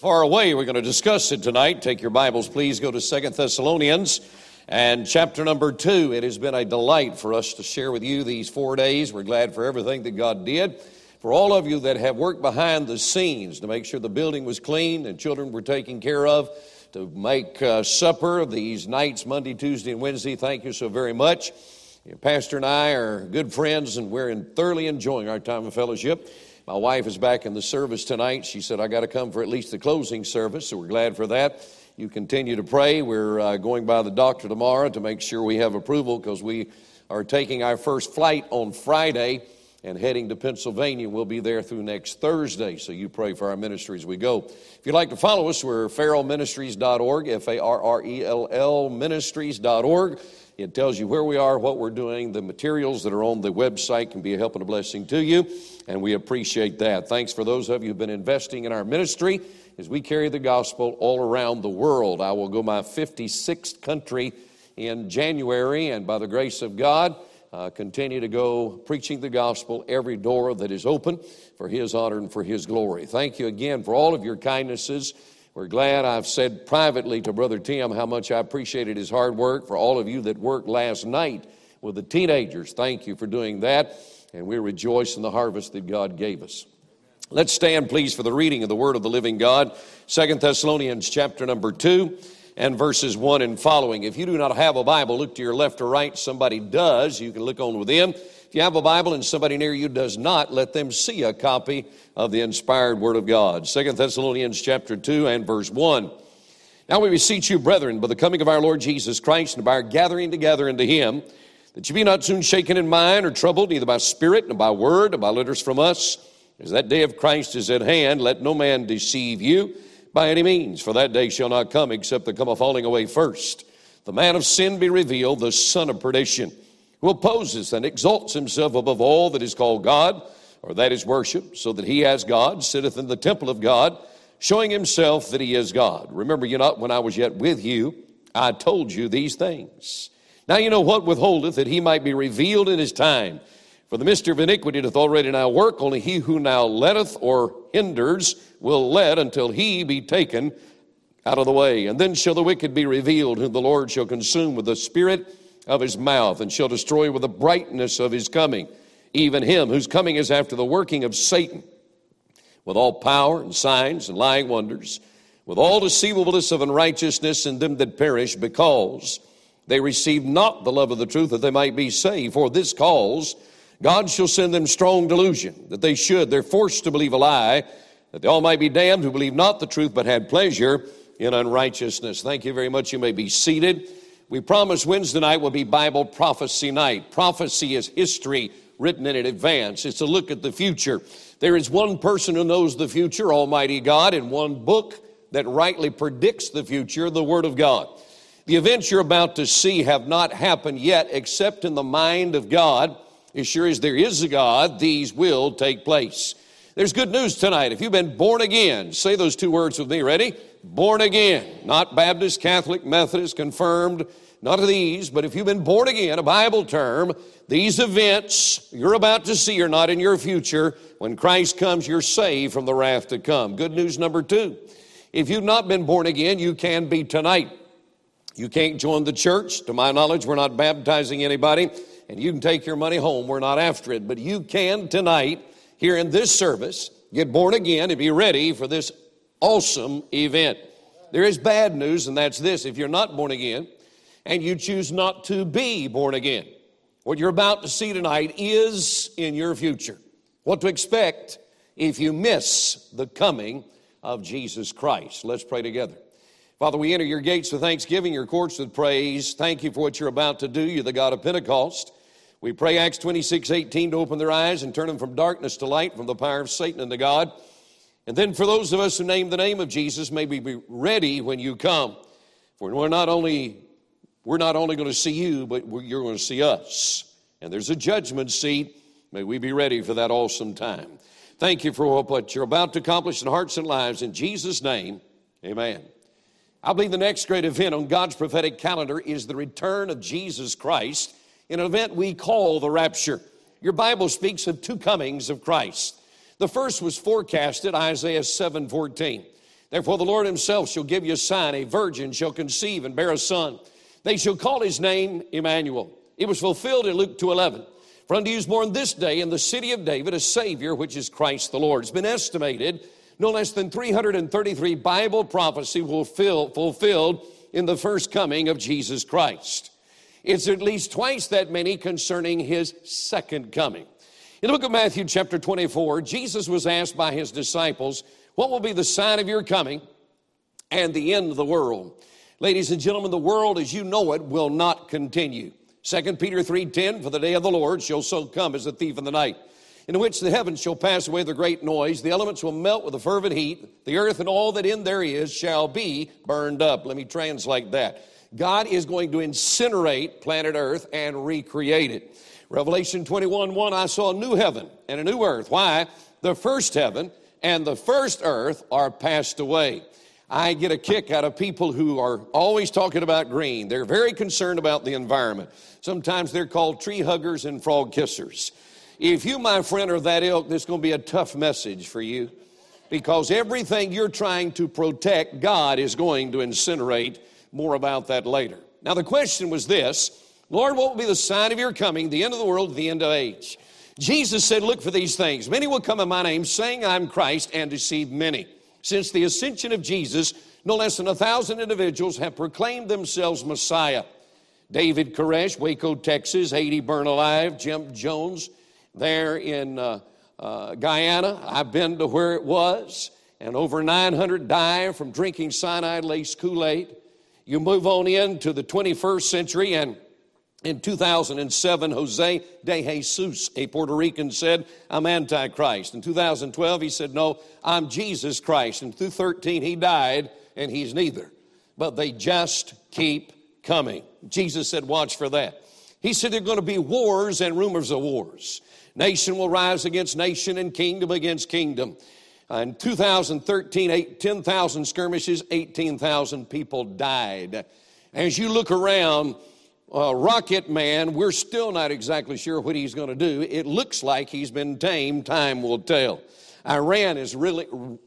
far away. We're going to discuss it tonight. Take your Bibles, please. Go to 2 Thessalonians and chapter number 2. It has been a delight for us to share with you these 4 days. We're glad for everything that God did. For all of you that have worked behind the scenes to make sure the building was clean and children were taken care of, to make supper these nights, Monday, Tuesday, and Wednesday, thank you so very much. Pastor and I are good friends, and we're thoroughly enjoying our time of fellowship. My wife is back in the service tonight. She said, I got to come for at least the closing service, so we're glad for that. You continue to pray. We're going by the doctor tomorrow to make sure we have approval, because we are taking our first flight on Friday and heading to Pennsylvania. We'll be there through next Thursday, so you pray for our ministry as we go. If you'd like to follow us, we're farrellministries.org, F-A-R-R-E-L-L ministries.org. It tells you where we are, what we're doing. The materials that are on the website can be a help and a blessing to you, and we appreciate that. Thanks for those of you who have been investing in our ministry as we carry the gospel all around the world. I will go my 56th country in January, and by the grace of God, continue to go preaching the gospel every door that is open for His honor and for His glory. Thank you again for all of your kindnesses. We're glad. I've said privately to Brother Tim how much I appreciated his hard work. For all of you that worked last night with the teenagers, thank you for doing that. And we rejoice in the harvest that God gave us. Let's stand, please, for the reading of the Word of the living God. 2 Thessalonians chapter number 2 and verses 1 and following. If you do not have a Bible, look to your left or right. Somebody does. You can look on with them. If you have a Bible and somebody near you does not, let them see a copy of the inspired Word of God. 2 Thessalonians chapter 2 and verse 1. Now we beseech you, brethren, by the coming of our Lord Jesus Christ and by our gathering together unto Him, that you be not soon shaken in mind or troubled, neither by spirit, nor by word, nor by letters from us. As that day of Christ is at hand, let no man deceive you by any means, for that day shall not come except there come a falling away first. The man of sin be revealed, the son of perdition, who opposes and exalts himself above all that is called God, or that is worship, so that he as God sitteth in the temple of God, showing himself that he is God. Remember you not when I was yet with you, I told you these things. Now you know what withholdeth, that he might be revealed in his time. For the mystery of iniquity doth already now work, only he who now letteth or hinders will let until he be taken out of the way. And then shall the wicked be revealed, whom the Lord shall consume with the spirit of his mouth, and shall destroy with the brightness of his coming, even him whose coming is after the working of Satan, with all power and signs and lying wonders, with all deceivableness of unrighteousness in them that perish, because they receive not the love of the truth, that they might be saved. For this cause God shall send them strong delusion, that they're forced to believe a lie, that they all might be damned who believe not the truth, but had pleasure in unrighteousness. Thank you very much. You may be seated. We promised Wednesday night will be Bible prophecy night. Prophecy is history written in advance. It's a look at the future. There is one person who knows the future, Almighty God, and one book that rightly predicts the future, the Word of God. The events you're about to see have not happened yet, except in the mind of God. As sure as there is a God, these will take place. There's good news tonight. If you've been born again, say those two words with me. Ready? Born again. Not Baptist, Catholic, Methodist, confirmed. None of these. But if you've been born again, a Bible term, these events you're about to see are not in your future. When Christ comes, you're saved from the wrath to come. Good news number 2. If you've not been born again, you can be tonight. You can't join the church. To my knowledge, we're not baptizing anybody. And you can take your money home. We're not after it. But you can tonight, here in this service, get born again and be ready for this awesome event. There is bad news, and that's this. If you're not born again and you choose not to be born again, what you're about to see tonight is in your future. What to expect if you miss the coming of Jesus Christ. Let's pray together. Father, we enter your gates with thanksgiving, your courts with praise. Thank you for what you're about to do. You're the God of Pentecost. We pray Acts 26:18 to open their eyes and turn them from darkness to light, from the power of Satan into God. And then for those of us who name the name of Jesus, may we be ready when you come. For we're not only going to see you, but you're going to see us. And there's a judgment seat. May we be ready for that awesome time. Thank you for what you're about to accomplish in hearts and lives. In Jesus' name, amen. I believe the next great event on God's prophetic calendar is the return of Jesus Christ in an event we call the rapture. Your Bible speaks of two comings of Christ. The first was forecasted, Isaiah 7:14. Therefore the Lord himself shall give you a sign. A virgin shall conceive and bear a son. They shall call his name Emmanuel. It was fulfilled in Luke 2:11. For unto you is born this day in the city of David a Savior, which is Christ the Lord. It's been estimated no less than 333 Bible prophecy fulfilled in the first coming of Jesus Christ. It's at least twice that many concerning his second coming. In the book of Matthew chapter 24, Jesus was asked by his disciples, what will be the sign of your coming and the end of the world? Ladies and gentlemen, the world as you know it will not continue. 2 Peter 3:10, for the day of the Lord shall so come as a thief in the night, in which the heavens shall pass away with a great noise, the elements will melt with a fervent heat, the earth and all that in there is shall be burned up. Let me translate that. God is going to incinerate planet Earth and recreate it. Revelation 21:1, I saw a new heaven and a new earth. Why? The first heaven and the first earth are passed away. I get a kick out of people who are always talking about green. They're very concerned about the environment. Sometimes they're called tree huggers and frog kissers. If you, my friend, are that ilk, this is going to be a tough message for you, because everything you're trying to protect, God is going to incinerate. More about that later. Now the question was this, Lord, what will be the sign of your coming, the end of the world, the end of age? Jesus said, look for these things. Many will come in my name, saying I'm Christ, and deceive many. Since the ascension of Jesus, no less than 1,000 individuals have proclaimed themselves Messiah. David Koresh, Waco, Texas, 80 burned alive. Jim Jones there in Guyana. I've been to where it was. And over 900 died from drinking cyanide-laced Kool-Aid. You move on into the 21st century, and in 2007, Jose de Jesus, a Puerto Rican, said, I'm Antichrist. In 2012, he said, no, I'm Jesus Christ. In 2013, he died, and he's neither. But they just keep coming. Jesus said, watch for that. He said there are going to be wars and rumors of wars. Nation will rise against nation and kingdom against kingdom. In 2013, 10,000 skirmishes, 18,000 people died. As you look around, Rocket Man, we're still not exactly sure what he's going to do. It looks like he's been tamed. Time will tell. Iran is really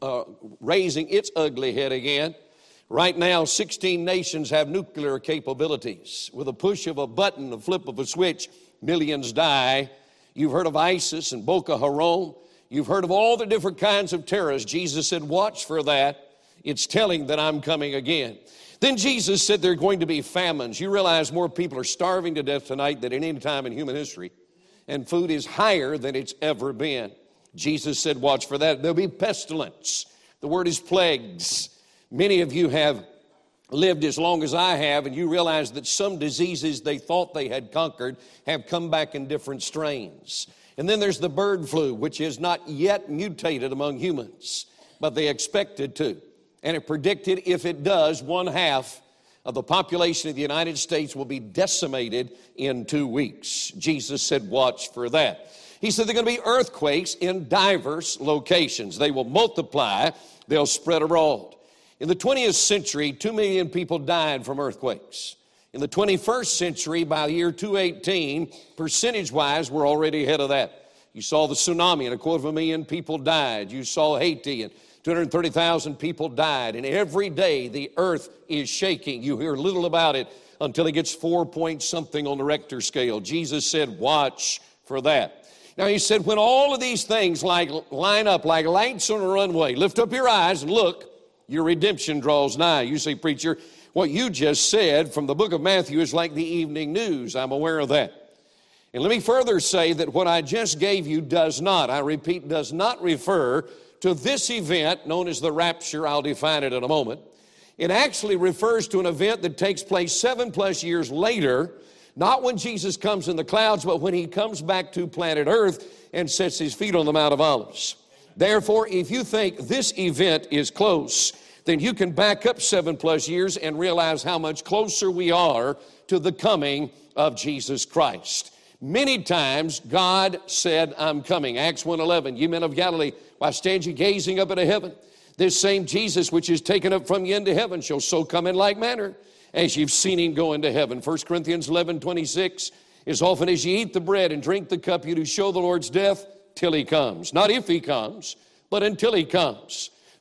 raising its ugly head again. Right now, 16 nations have nuclear capabilities. With a push of a button, a flip of a switch, millions die. You've heard of ISIS and Boko Haram. You've heard of all the different kinds of terrorists. Jesus said, watch for that. It's telling that I'm coming again. Then Jesus said there are going to be famines. You realize more people are starving to death tonight than at any time in human history. And food is higher than it's ever been. Jesus said, watch for that. There'll be pestilence. The word is plagues. Many of you have lived as long as I have, and you realize that some diseases they thought they had conquered have come back in different strains. And then there's the bird flu, which is not yet mutated among humans, but they expect it to. And it predicted if it does, 1/2 of the population of the United States will be decimated in 2 weeks. Jesus said, watch for that. He said there are going to be earthquakes in diverse locations. They will multiply. They'll spread abroad. In the 20th century, 2 million people died from earthquakes. In the 21st century, by the year 2018, percentage-wise, we're already ahead of that. You saw the tsunami, and 250,000 people died. You saw Haiti, and 230,000 people died. And every day, the earth is shaking. You hear little about it until it gets 4 point something on the Richter scale. Jesus said, watch for that. Now, he said, when all of these things line up like lights on a runway, lift up your eyes and look, your redemption draws nigh. You say, preacher, what you just said from the book of Matthew is like the evening news. I'm aware of that. And let me further say that what I just gave you does not, I repeat, does not refer to this event known as the rapture. I'll define it in a moment. It actually refers to an event that takes place 7+ years later, not when Jesus comes in the clouds, but when he comes back to planet Earth and sets his feet on the Mount of Olives. Therefore, if you think this event is close, then you can back up 7+ years and realize how much closer we are to the coming of Jesus Christ. Many times God said, I'm coming. Acts 1:11, ye men of Galilee, why stand ye gazing up into heaven? This same Jesus which is taken up from you into heaven shall so come in like manner as you've seen him go into heaven. 1 Corinthians 11:26, as often as ye eat the bread and drink the cup, you do show the Lord's death till he comes. Not if he comes, but until he comes.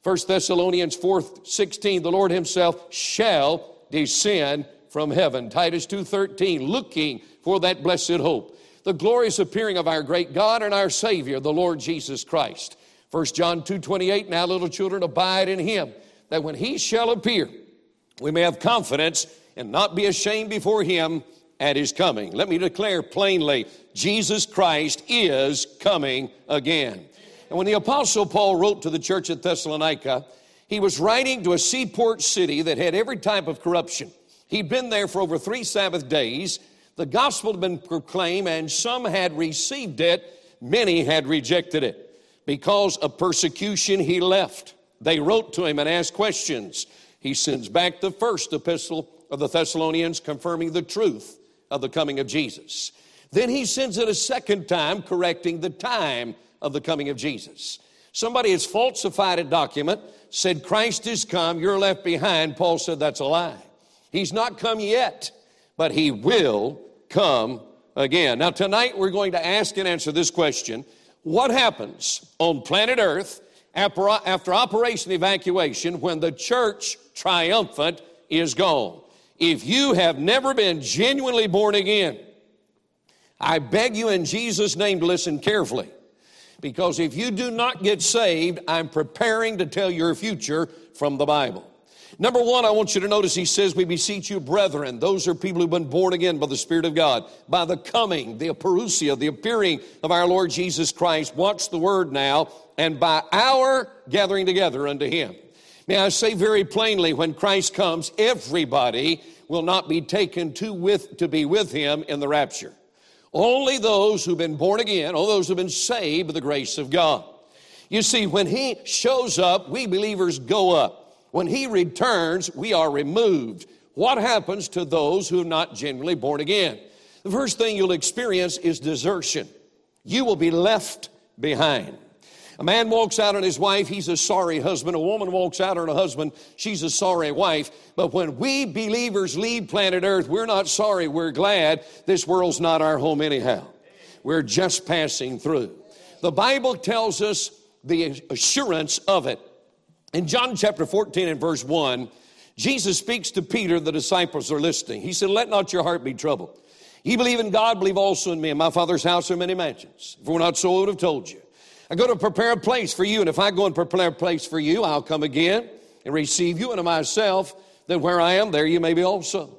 1 Thessalonians 4:16, the Lord himself shall descend from heaven. Titus 2:13, looking for that blessed hope, the glorious appearing of our great God and our Savior, the Lord Jesus Christ. 1 John 2:28, now little children, abide in him, that when he shall appear, we may have confidence and not be ashamed before him at his coming. Let me declare plainly, Jesus Christ is coming again. And when the Apostle Paul wrote to the church at Thessalonica, he was writing to a seaport city that had every type of corruption. He'd been there for over 3 Sabbath days. The gospel had been proclaimed, and some had received it. Many had rejected it. Because of persecution, he left. They wrote to him and asked questions. He sends back the first epistle of the Thessalonians, confirming the truth of the coming of Jesus. Then he sends it a second time, correcting the time of the coming of Jesus. Somebody has falsified a document, said Christ is come, you're left behind. Paul said that's a lie. He's not come yet, but he will come again. Now tonight we're going to ask and answer this question. What happens on planet Earth after Operation Evacuation when the church triumphant is gone? If you have never been genuinely born again, I beg you in Jesus' name to listen carefully. Because if you do not get saved, I'm preparing to tell your future from the Bible. Number one, I want you to notice he says, we beseech you, brethren. Those are people who've been born again by the Spirit of God, by the coming, the parousia, the appearing of our Lord Jesus Christ. Watch the word now. And by our gathering together unto him. May I say very plainly, when Christ comes, everybody will not be taken to be with him in the rapture. Only those who've been born again, all those who've been saved by the grace of God. You see, when he shows up, we believers go up. When he returns, we are removed. What happens to those who are not genuinely born again? The first thing you'll experience is desertion. You will be left behind. A man walks out on his wife, he's a sorry husband. A woman walks out on a husband, she's a sorry wife. But when we believers leave planet Earth, we're not sorry, we're glad. This world's not our home anyhow. We're just passing through. The Bible tells us the assurance of it. In John chapter 14 and verse 1, Jesus speaks to Peter, the disciples are listening. He said, let not your heart be troubled. Ye believe in God, believe also in me. In my Father's house are many mansions. If it were not so, I would have told you. I go to prepare a place for you, and if I go and prepare a place for you, I'll come again and receive you unto myself, that where I am, there you may be also.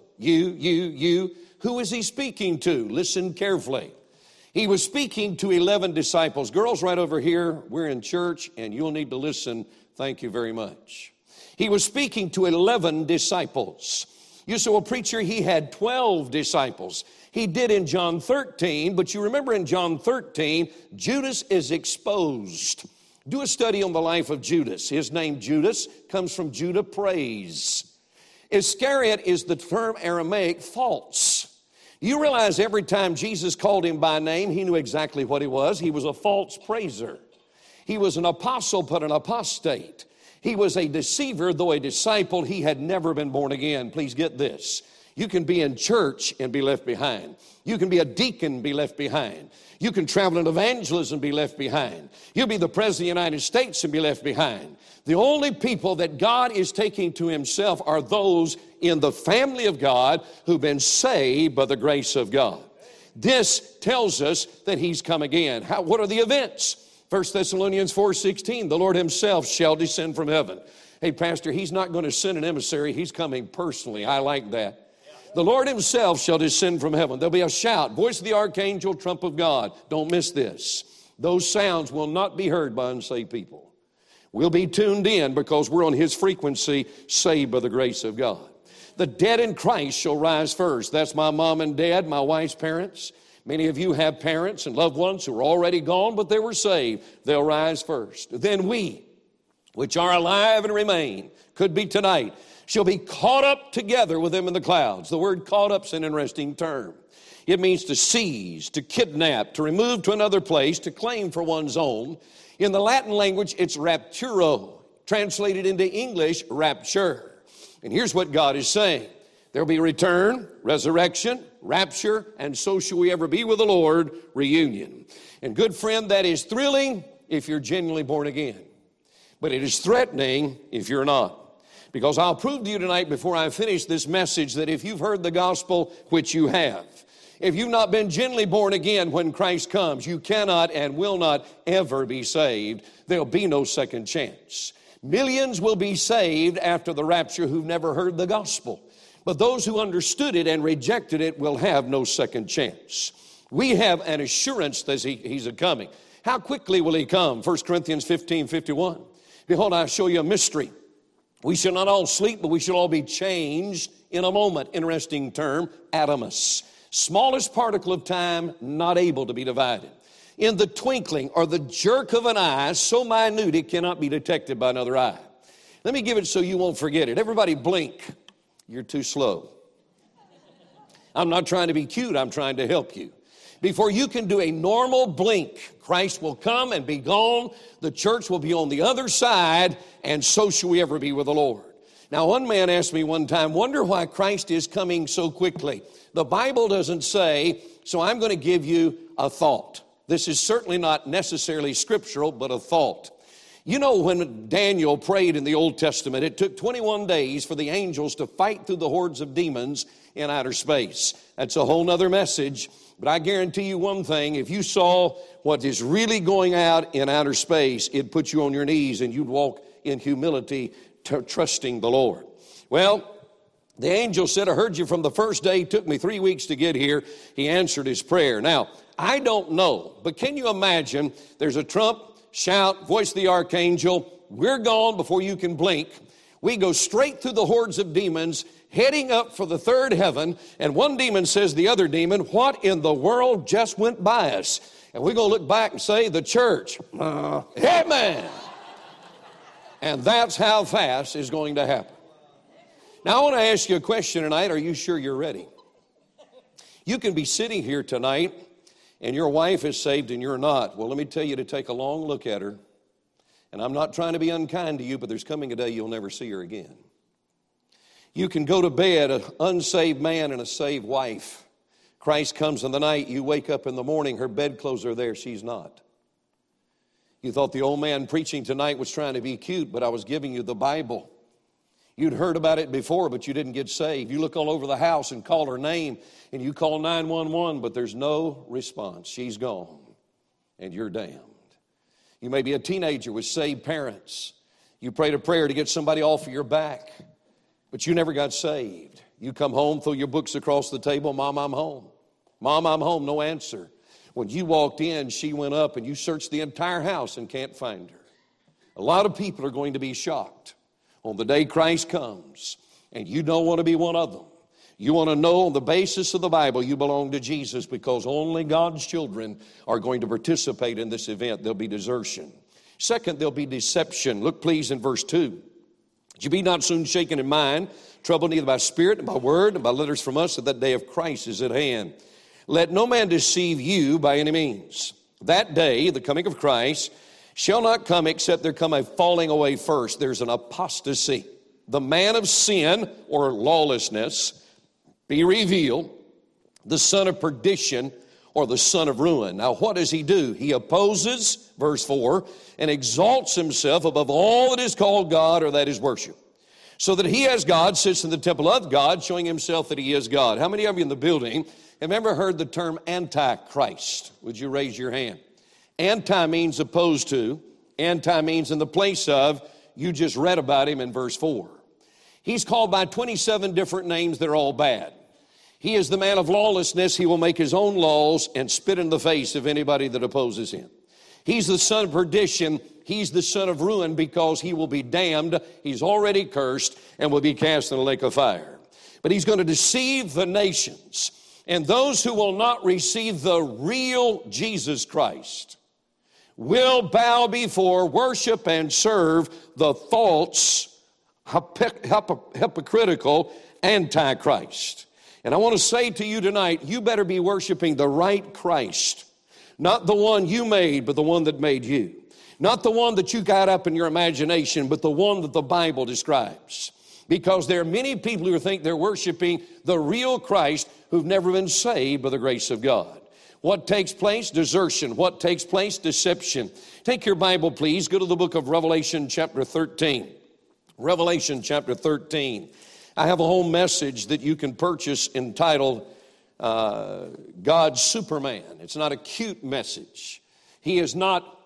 You. Who is he speaking to? Listen carefully. He was speaking to 11 disciples. Girls, right over here, we're in church, and you'll need to listen. Thank you very much. He was speaking to 11 disciples. You say, well, preacher, he had 12 disciples. He did in John 13, but you remember in John 13, Judas is exposed. Do a study on the life of Judas. His name Judas comes from Judah praise. Iscariot is the term Aramaic false. You realize every time Jesus called him by name, he knew exactly what he was. He was a false praiser. He was an apostle, but an apostate. He was a deceiver, though a disciple. He had never been born again. Please get this. You can be in church and be left behind. You can be a deacon and be left behind. You can travel in evangelism and be left behind. You'll be the President of the United States and be left behind. The only people that God is taking to himself are those in the family of God who've been saved by the grace of God. This tells us that he's come again. What are the events? 1 Thessalonians 4:16, the Lord himself shall descend from heaven. Hey, Pastor, he's not going to send an emissary. He's coming personally. I like that. The Lord himself shall descend from heaven. There'll be a shout, voice of the archangel, trump of God. Don't miss this. Those sounds will not be heard by unsaved people. We'll be tuned in because we're on his frequency, saved by the grace of God. The dead in Christ shall rise first. That's my mom and dad, my wife's parents. Many of you have parents and loved ones who are already gone, but they were saved. They'll rise first. Then we, which are alive and remain, could be tonight, shall be caught up together with them in the clouds. The word caught up is an interesting term. It means to seize, to kidnap, to remove to another place, to claim for one's own. In the Latin language, it's rapturo, translated into English, rapture. And here's what God is saying. There'll be return, resurrection, rapture, and so shall we ever be with the Lord, reunion. And good friend, that is thrilling if you're genuinely born again. but it is threatening if you're not. Because I'll prove to you tonight before I finish this message that if you've heard the gospel, which you have, if you've not been genuinely born again when Christ comes, you cannot and will not ever be saved. There'll be no second chance. Millions will be saved after the rapture who've never heard the gospel. But those who understood it and rejected it will have no second chance. We have an assurance that He's a-coming. How quickly will He come? 1 Corinthians 15:51. Behold, I show you a mystery. We shall not all sleep, but we shall all be changed in a moment. Interesting term, atomus. Smallest particle of time, not able to be divided. In the twinkling or the jerk of an eye, so minute it cannot be detected by another eye. Let me give it so you won't forget it. Everybody blink. You're too slow. I'm not trying to be cute. I'm trying to help you. Before you can do a normal blink, Christ will come and be gone. The church will be on the other side, and so shall we ever be with the Lord. Now, one man asked me one time, wonder why Christ is coming so quickly. The Bible doesn't say, so I'm going to give you a thought. This is certainly not necessarily scriptural, but a thought. You know, when Daniel prayed in the Old Testament, it took 21 days for the angels to fight through the hordes of demons in outer space. That's a whole nother message. But I guarantee you one thing, if you saw what is really going out in outer space, it'd put you on your knees and you'd walk in humility, trusting the Lord. Well, the angel said, I heard you from the first day. It took me 3 weeks to get here. He answered his prayer. Now, I don't know, but can you imagine there's a trump, shout, voice of the archangel, we're gone before you can blink. We go straight through the hordes of demons, heading up for the third heaven, and one demon says to the other demon, what in the world just went by us? And we're going to look back and say, the church. Amen. And that's how fast it's going to happen. Now, I want to ask you a question tonight. Are you sure you're ready? You can be sitting here tonight, and your wife is saved and you're not. Well, let me tell you to take a long look at her. And I'm not trying to be unkind to you, but there's coming a day you'll never see her again. You can go to bed, an unsaved man and a saved wife. Christ comes in the night, you wake up in the morning, her bedclothes are there, she's not. You thought the old man preaching tonight was trying to be cute, but I was giving you the Bible. You'd heard about it before, but you didn't get saved. You look all over the house and call her name, and you call 911, but there's no response. She's gone, and you're damned. You may be a teenager with saved parents. You prayed a prayer to get somebody off of your back, but you never got saved. You come home, throw your books across the table, Mom, I'm home. Mom, I'm home, no answer. When you walked in, she went up and you searched the entire house and can't find her. A lot of people are going to be shocked on the day Christ comes, and you don't want to be one of them. You want to know on the basis of the Bible you belong to Jesus, because only God's children are going to participate in this event. There'll be desertion. Second, there'll be deception. Look please in verse 2. You be not soon shaken in mind, troubled neither by spirit, and by word, and by letters from us, that day of Christ is at hand. Let no man deceive you by any means. That day, the coming of Christ, shall not come except there come a falling away first. There's an apostasy. The man of sin or lawlessness be revealed, the son of perdition or the son of ruin. Now what does he do? He opposes, verse 4, and exalts himself above all that is called God or that is worship. So that he as God sits in the temple of God, showing himself that he is God. How many of you in the building have ever heard the term Antichrist? Would you raise your hand? Anti means opposed to. Anti means in the place of. You just read about him in verse 4. He's called by 27 different names that are all bad. He is the man of lawlessness. He will make his own laws and spit in the face of anybody that opposes him. He's the son of perdition. He's the son of ruin because he will be damned. He's already cursed and will be cast in a lake of fire. But he's going to deceive the nations. And those who will not receive the real Jesus Christ will bow before, worship, and serve the false, hypocritical Antichrist. And I want to say to you tonight, you better be worshiping the right Christ. Not the one you made, but the one that made you. Not the one that you got up in your imagination, but the one that the Bible describes. Because there are many people who think they're worshiping the real Christ who've never been saved by the grace of God. What takes place? Desertion. What takes place? Deception. Take your Bible, please. Go to the book of Revelation chapter 13. Revelation chapter 13. I have a whole message that you can purchase entitled God's Superman. It's not a cute message. He is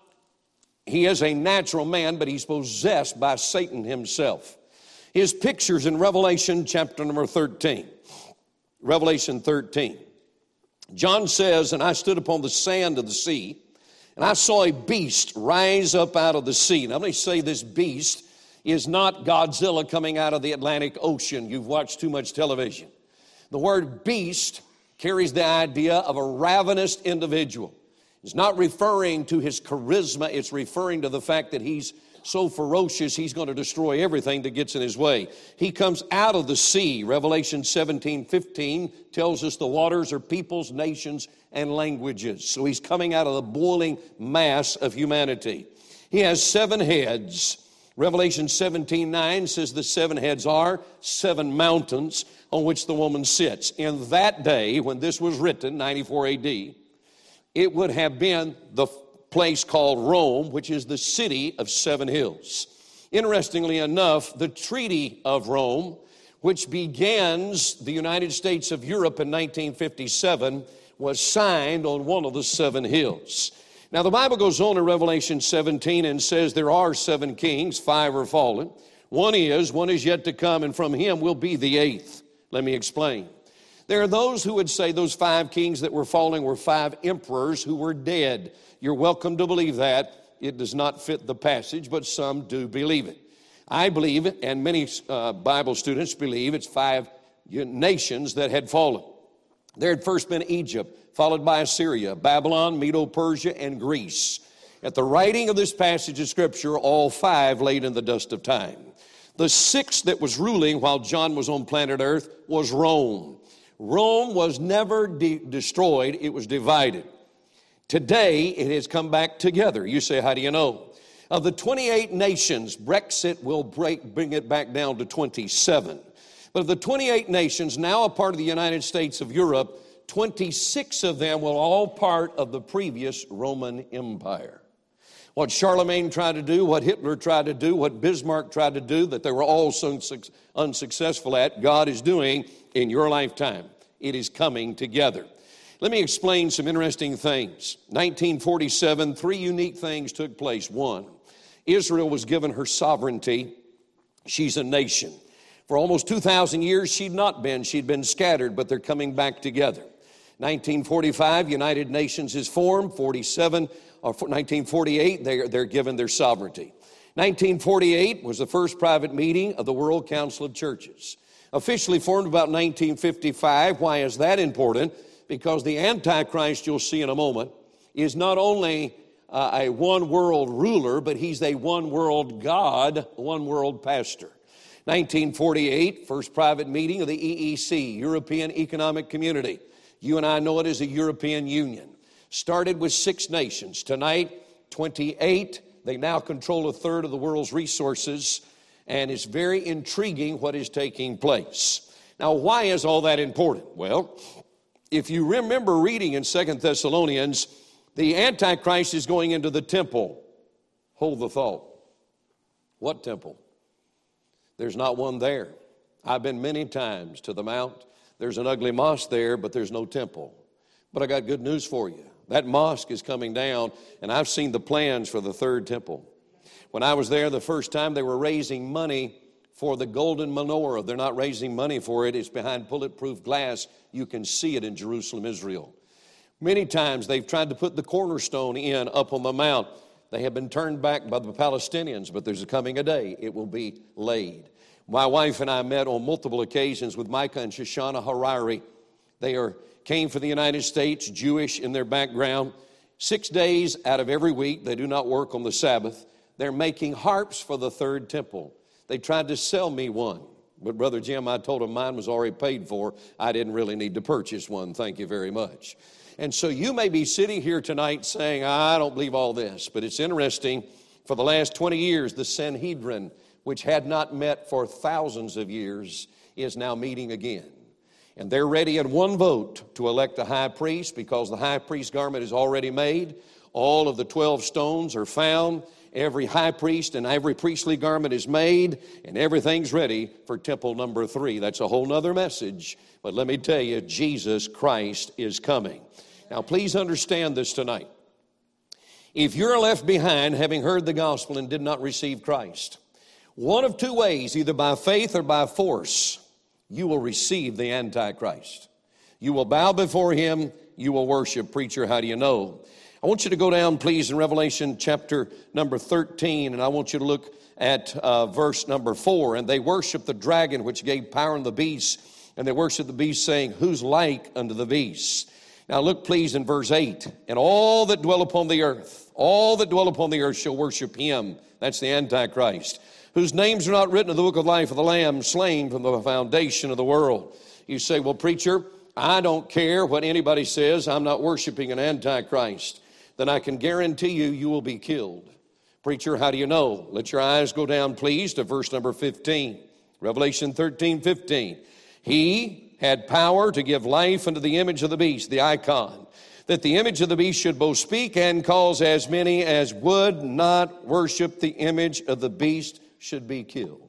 a natural man, but he's possessed by Satan himself. His pictures in Revelation chapter number 13. Revelation 13. John says, and I stood upon the sand of the sea, and I saw a beast rise up out of the sea. Now let me say this beast is not Godzilla coming out of the Atlantic Ocean. You've watched too much television. The word beast carries the idea of a ravenous individual. It's not referring to his charisma. It's referring to the fact that he's so ferocious, he's going to destroy everything that gets in his way. He comes out of the sea. Revelation 17:15 tells us the waters are peoples, nations, and languages. So he's coming out of the boiling mass of humanity. He has 7 heads. Revelation 17:9 says the 7 heads are 7 mountains on which the woman sits. In that day, when this was written, 94 AD, it would have been the place called Rome, which is the city of 7 hills. Interestingly enough, the Treaty of Rome, which begins the United States of Europe in 1957, was signed on one of the 7 hills. Now, the Bible goes on in Revelation 17 and says there are 7 kings, 5 are fallen. One is yet to come, and from him will be the 8th. Let me explain. There are those who would say those 5 kings that were falling were 5 emperors who were dead. You're welcome to believe that. It does not fit the passage, but some do believe it. I believe it, and many Bible students believe it's 5 nations that had fallen. There had first been Egypt, followed by Assyria, Babylon, Medo-Persia, and Greece. At the writing of this passage of Scripture, all 5 laid in the dust of time. The 6th that was ruling while John was on planet Earth was Rome. Rome was never destroyed, it was divided. Today, it has come back together. You say, how do you know? Of the 28 nations, Brexit will bring it back down to 27. But of the 28 nations, now a part of the United States of Europe, 26 of them were all part of the previous Roman Empire. What Charlemagne tried to do, what Hitler tried to do, what Bismarck tried to do, that they were all so unsuccessful at, God is doing in your lifetime. It is coming together. Let me explain some interesting things. 1947, 3 unique things took place. 1, Israel was given her sovereignty. She's a nation. For almost 2,000 years, she'd not been. She'd been scattered, but they're coming back together. 1945, United Nations is formed. 1948, they're given their sovereignty. 1948 was the first private meeting of the World Council of Churches. Officially formed about 1955. Why is that important? Because the Antichrist you'll see in a moment is not only a one-world ruler, but he's a one-world God, one-world pastor. 1948, first private meeting of the EEC, European Economic Community. You and I know it as the European Union. Started with 6 nations. Tonight, 28. They now control 1/3 of the world's resources, and it's very intriguing what is taking place. Now, why is all that important? Well, if you remember reading in 2 Thessalonians, the Antichrist is going into the temple. Hold the thought. What temple? There's not one there. I've been many times to the Mount. There's an ugly mosque there, but there's no temple. But I got good news for you. That mosque is coming down, and I've seen the plans for the 3rd temple. When I was there the first time, they were raising money for the golden menorah. They're not raising money for it. It's behind bulletproof glass. You can see it in Jerusalem, Israel. Many times they've tried to put the cornerstone in up on the mount. They have been turned back by the Palestinians, but there's coming a day it will be laid. My wife and I met on multiple occasions with Micah and Shoshana Harari. They came from the United States, Jewish in their background. 6 days out of every week, they do not work on the Sabbath. They're making harps for the 3rd temple. They tried to sell me one. But Brother Jim, I told him mine was already paid for. I didn't really need to purchase one. Thank you very much. And so you may be sitting here tonight saying, I don't believe all this. But it's interesting. For the last 20 years, the Sanhedrin, which had not met for thousands of years, is now meeting again. And they're ready in one vote to elect a high priest, because the high priest garment is already made. All of the 12 stones are found. Every high priest and every priestly garment is made, and everything's ready for temple number 3. That's a whole nother message. But let me tell you, Jesus Christ is coming. Now, please understand this tonight. If you're left behind having heard the gospel and did not receive Christ, one of two ways, either by faith or by force, you will receive the Antichrist. You will bow before him. You will worship. Preacher, how do you know? I want you to go down, please, in Revelation chapter number 13, and I want you to look at verse number 4. And they worship the dragon, which gave power unto the beast, and they worship the beast, saying, Who's like unto the beast? Now look, please, in verse 8. And all that dwell upon the earth shall worship him. That's the Antichrist, whose names are not written in the book of life of the Lamb, slain from the foundation of the world. You say, well, preacher, I don't care what anybody says. I'm not worshiping an Antichrist. Then I can guarantee you, you will be killed. Preacher, how do you know? Let your eyes go down, please, to verse number 15. Revelation 13:15. He had power to give life unto the image of the beast, the icon, that the image of the beast should both speak and cause as many as would not worship the image of the beast should be killed.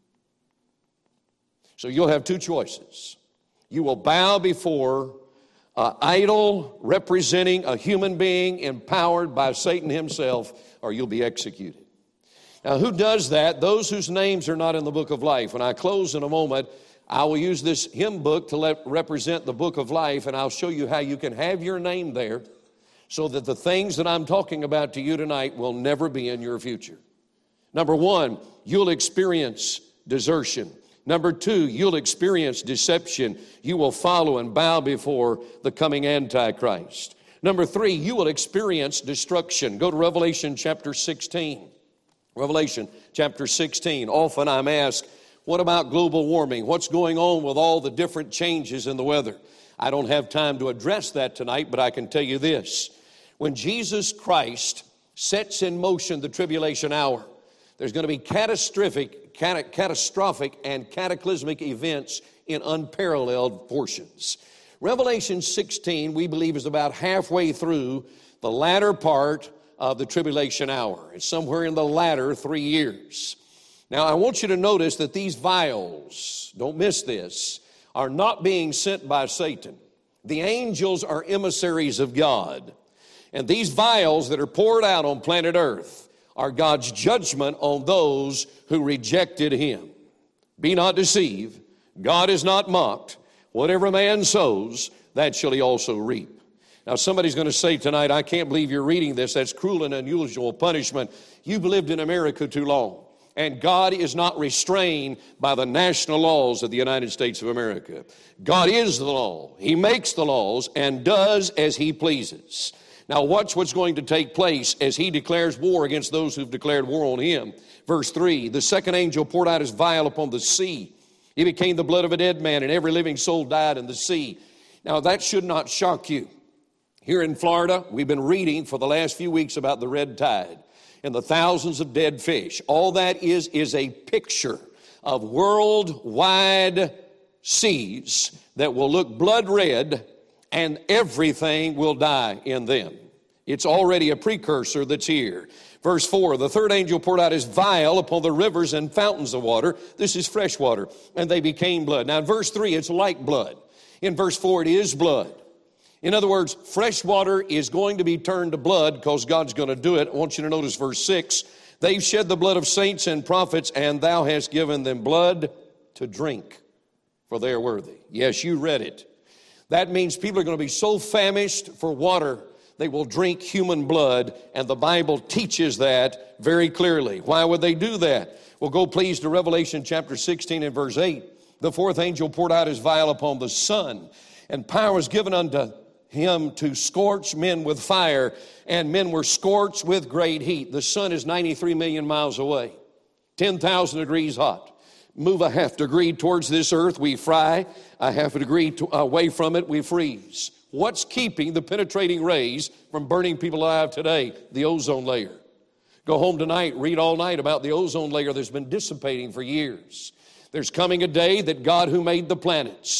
So you'll have two choices. You will bow before an idol representing a human being empowered by Satan himself, or you'll be executed. Now, who does that? Those whose names are not in the book of life. When I close in a moment, I will use this hymn book to represent the book of life, and I'll show you how you can have your name there so that the things that I'm talking about to you tonight will never be in your future. Number one, you'll experience desertion. Number two, you'll experience deception. You will follow and bow before the coming Antichrist. Number three, you will experience destruction. Go to Revelation chapter 16. Revelation chapter 16. Often I'm asked, what about global warming? What's going on with all the different changes in the weather? I don't have time to address that tonight, but I can tell you this. When Jesus Christ sets in motion the tribulation hour, there's going to be catastrophic and cataclysmic events in unparalleled portions. Revelation 16, we believe, is about halfway through the latter part of the tribulation hour. It's somewhere in the latter 3 years. Now, I want you to notice that these vials, don't miss this, are not being sent by Satan. The angels are emissaries of God. And these vials that are poured out on planet Earth are God's judgment on those who rejected him. Be not deceived. God is not mocked. Whatever a man sows, that shall he also reap. Now, somebody's going to say tonight, I can't believe you're reading this. That's cruel and unusual punishment. You've lived in America too long. And God is not restrained by the national laws of the United States of America. God is the law. He makes the laws and does as he pleases. Now watch what's going to take place as he declares war against those who've declared war on him. Verse 3, the second angel poured out his vial upon the sea. It became the blood of a dead man, and every living soul died in the sea. Now that should not shock you. Here in Florida, we've been reading for the last few weeks about the red tide and the thousands of dead fish. All that is a picture of worldwide seas that will look blood red, and everything will die in them. It's already a precursor that's here. Verse 4, the third angel poured out his vial upon the rivers and fountains of water. This is fresh water, and they became blood. Now in verse 3, it's like blood. In verse 4, it is blood. In other words, fresh water is going to be turned to blood because God's going to do it. I want you to notice verse 6. They've shed the blood of saints and prophets, and thou hast given them blood to drink, for they are worthy. Yes, you read it. That means people are going to be so famished for water, they will drink human blood, and the Bible teaches that very clearly. Why would they do that? Well, go please to Revelation chapter 16 and verse 8. The fourth angel poured out his vial upon the sun, and power was given unto him to scorch men with fire, and men were scorched with great heat. The sun is 93 million miles away, 10,000 degrees hot. Move a half degree towards this earth, we fry. A half a degree away from it, we freeze. What's keeping the penetrating rays from burning people alive today? The ozone layer. Go home tonight, read all night about the ozone layer that's been dissipating for years. There's coming a day that God who made the planets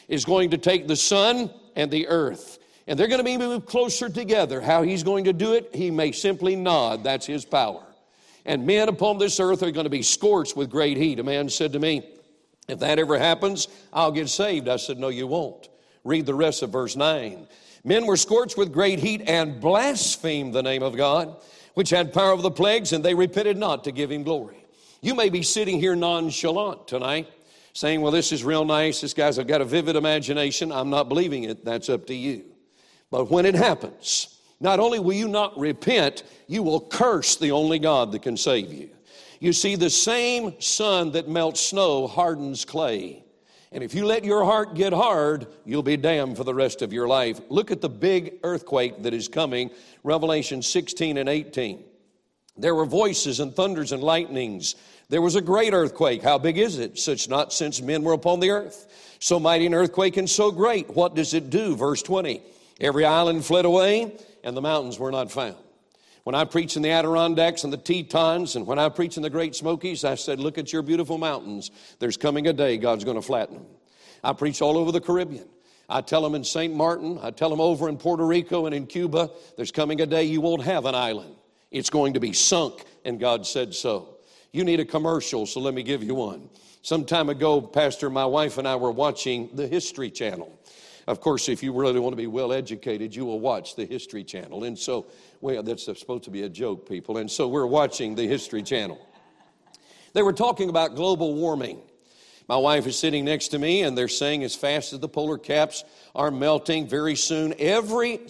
is going to take the sun and the earth, and they're going to be moved closer together. How He's going to do it, He may simply nod. That's His power. And men upon this earth are going to be scorched with great heat. A man said to me, if that ever happens, I'll get saved. I said, no, you won't. Read the rest of verse 9. Men were scorched with great heat and blasphemed the name of God, which had power over the plagues, and they repented not to give Him glory. You may be sitting here nonchalant tonight, saying, well, this is real nice. This guy's got a vivid imagination. I'm not believing it. That's up to you. But when it happens, not only will you not repent, you will curse the only God that can save you. You see, the same sun that melts snow hardens clay. And if you let your heart get hard, you'll be damned for the rest of your life. Look at the big earthquake that is coming, Revelation 16 and 18. There were voices and thunders and lightnings. There was a great earthquake. How big is it? Such not since men were upon the earth. So mighty an earthquake and so great. What does it do? Verse 20. Every island fled away, and the mountains were not found. When I preach in the Adirondacks and the Tetons, and when I preach in the Great Smokies, I said, look at your beautiful mountains. There's coming a day God's going to flatten them. I preach all over the Caribbean. I tell them in St. Martin. I tell them over in Puerto Rico and in Cuba, there's coming a day you won't have an island. It's going to be sunk, and God said so. You need a commercial, so let me give you one. Some time ago, Pastor, my wife and I were watching the History Channel. Of course, if you really want to be well educated, you will watch the History Channel. And so, well, that's supposed to be a joke, people. And so we're watching the History Channel. They were talking about global warming. My wife is sitting next to me, and they're saying as fast as the polar caps are melting, very soon every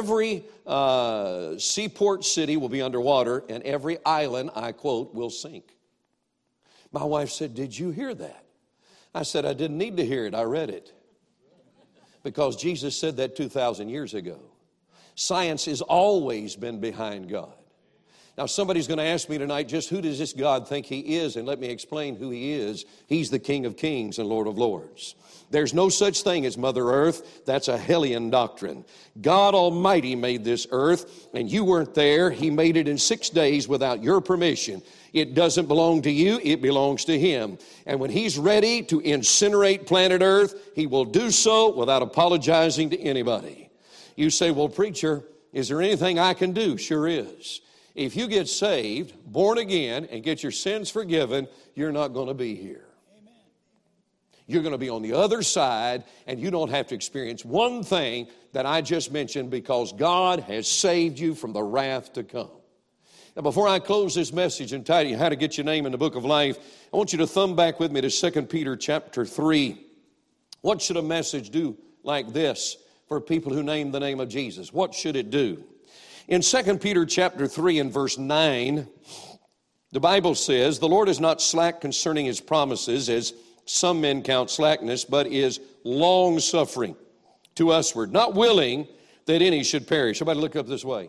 seaport city will be underwater, and every island, I quote, will sink. My wife said, did you hear that? I said, I didn't need to hear it. I read it. Because Jesus said that 2,000 years ago. Science has always been behind God. Now, somebody's going to ask me tonight, just who does this God think He is? And let me explain who He is. He's the King of Kings and Lord of Lords. There's no such thing as Mother Earth. That's a Hellion doctrine. God Almighty made this earth, and you weren't there. He made it in 6 days without your permission. It doesn't belong to you. It belongs to Him. And when He's ready to incinerate planet Earth, He will do so without apologizing to anybody. You say, well, preacher, is there anything I can do? Sure is. If you get saved, born again, and get your sins forgiven, you're not going to be here. Amen. You're going to be on the other side, and you don't have to experience one thing that I just mentioned because God has saved you from the wrath to come. Now, before I close this message and tell you how to get your name in the book of life, I want you to thumb back with me to 2 Peter chapter 3. What should a message do like this for people who name the name of Jesus? What should it do? In 2 Peter chapter 3 and verse 9, the Bible says, the Lord is not slack concerning His promises, as some men count slackness, but is long-suffering to usward, not willing that any should perish. Somebody look up this way.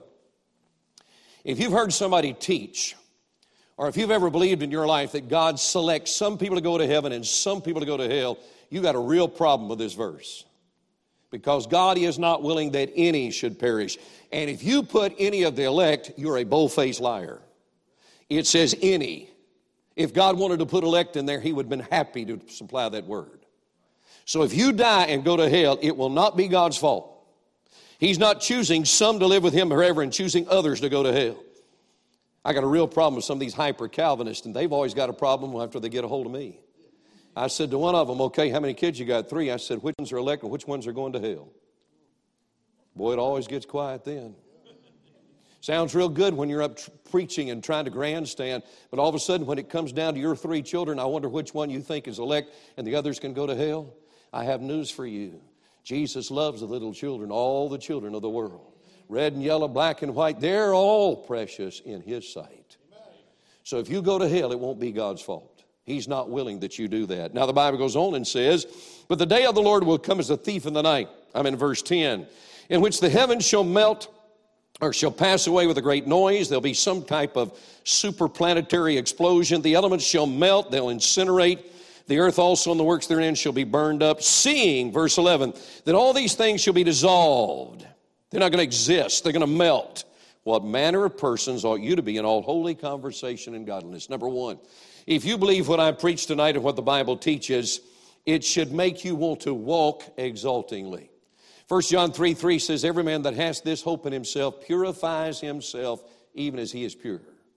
If you've heard somebody teach, or if you've ever believed in your life that God selects some people to go to heaven and some people to go to hell, you got a real problem with this verse. Because God is not willing that any should perish. And if you put any of the elect, you're a bold-faced liar. It says any. If God wanted to put elect in there, He would have been happy to supply that word. So if you die and go to hell, it will not be God's fault. He's not choosing some to live with Him forever and choosing others to go to hell. I got a real problem with some of these hyper-Calvinists, and they've always got a problem after they get a hold of me. I said to one of them, okay, how many kids you got? 3. I said, which ones are elect and which ones are going to hell? Boy, it always gets quiet then. Sounds real good when you're up preaching and trying to grandstand, but all of a sudden when it comes down to your 3 children, I wonder which one you think is elect and the others can go to hell. I have news for you. Jesus loves the little children, all the children of the world. Red and yellow, black and white, they're all precious in His sight. So if you go to hell, it won't be God's fault. He's not willing that you do that. Now the Bible goes on and says, but the day of the Lord will come as a thief in the night. I'm in verse 10. In which the heavens shall melt or shall pass away with a great noise. There'll be some type of superplanetary explosion. The elements shall melt. They'll incinerate. The earth also and the works therein shall be burned up. Seeing, verse 11, that all these things shall be dissolved. They're not going to exist. They're going to melt. What manner of persons ought you to be in all holy conversation and godliness? Number one, if you believe what I preach tonight and what the Bible teaches, It should make you want to walk exultingly. 1 John 3:3 says, every man that has this hope in himself purifies himself even as he is pure.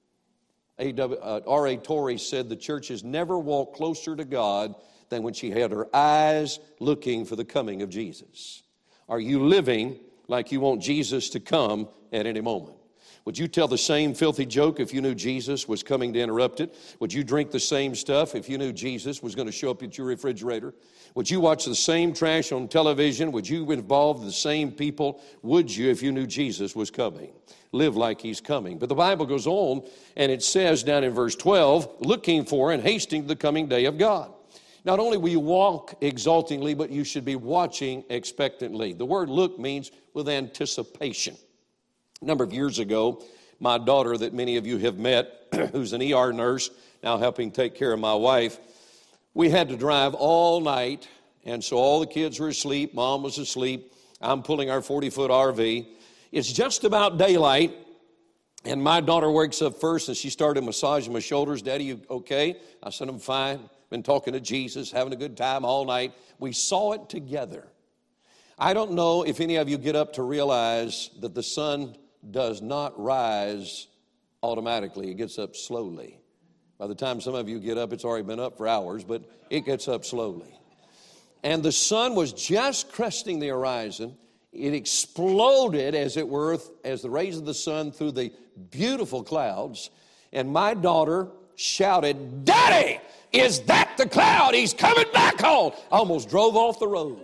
R.A. Torrey said the church has never walked closer to God than when she had her eyes looking for the coming of Jesus. Are you living like you want Jesus to come at any moment? Would you tell the same filthy joke if you knew Jesus was coming to interrupt it? Would you drink the same stuff if you knew Jesus was going to show up at your refrigerator? Would you watch the same trash on television? Would you involve the same people? Would you if you knew Jesus was coming? Live like he's coming. But the Bible goes on and it says down in verse 12, looking for and hasting the coming day of God. Not only will you walk exultingly, but you should be watching expectantly. The word look means with anticipation. A number of years ago, my daughter that many of you have met, who's an ER nurse, now helping take care of my wife, we had to drive all night, and so all the kids were asleep, Mom was asleep, I'm pulling our 40-foot RV. It's just about daylight, and my daughter wakes up first, and she started massaging my shoulders. Daddy, you okay? I said, I'm fine. Been talking to Jesus, having a good time all night. We saw it together. I don't know if any of you get up to realize that the sun does not rise automatically. It gets up slowly. By the time some of you get up, it's already been up for hours, but it gets up slowly. And the sun was just cresting the horizon. It exploded, as it were, as the rays of the sun through the beautiful clouds. And my daughter shouted, Daddy, is that the cloud? He's coming back home. I almost drove off the road.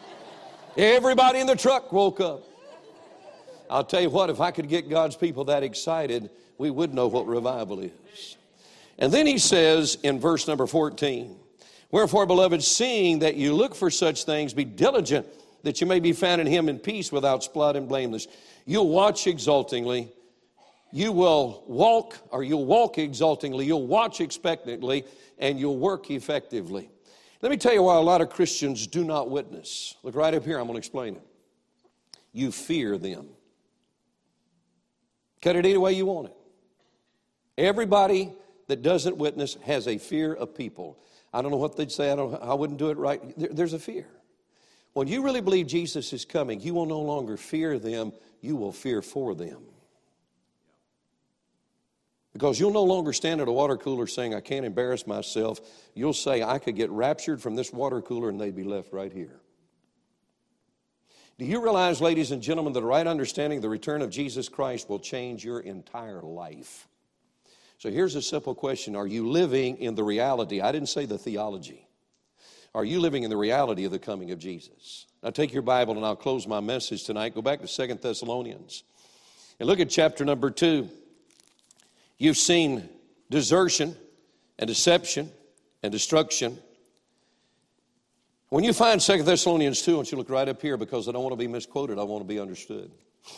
Everybody in the truck woke up. I'll tell you what, if I could get God's people that excited, we would know what revival is. And then he says in verse number 14, wherefore, beloved, seeing that you look for such things, be diligent that you may be found in him in peace without spot and blameless. You'll watch exultingly. You'll walk exultingly. You'll watch expectantly, and you'll work effectively. Let me tell you why a lot of Christians do not witness. Look right up here. I'm going to explain it. You fear them. Cut it any way you want it. Everybody that doesn't witness has a fear of people. I don't know what they'd say. I wouldn't do it right. There's a fear. When you really believe Jesus is coming, you will no longer fear them. You will fear for them. Because you'll no longer stand at a water cooler saying, I can't embarrass myself. You'll say, I could get raptured from this water cooler and they'd be left right here. Do you realize, ladies and gentlemen, that a right understanding of the return of Jesus Christ will change your entire life? So here's a simple question. Are you living in the reality? I didn't say the theology. Are you living in the reality of the coming of Jesus? Now take your Bible and I'll close my message tonight. Go back to 2 Thessalonians and look at chapter number 2. You've seen desertion and deception and destruction. When you find 2 Thessalonians 2, I want you to look right up here because I don't want to be misquoted. I want to be understood.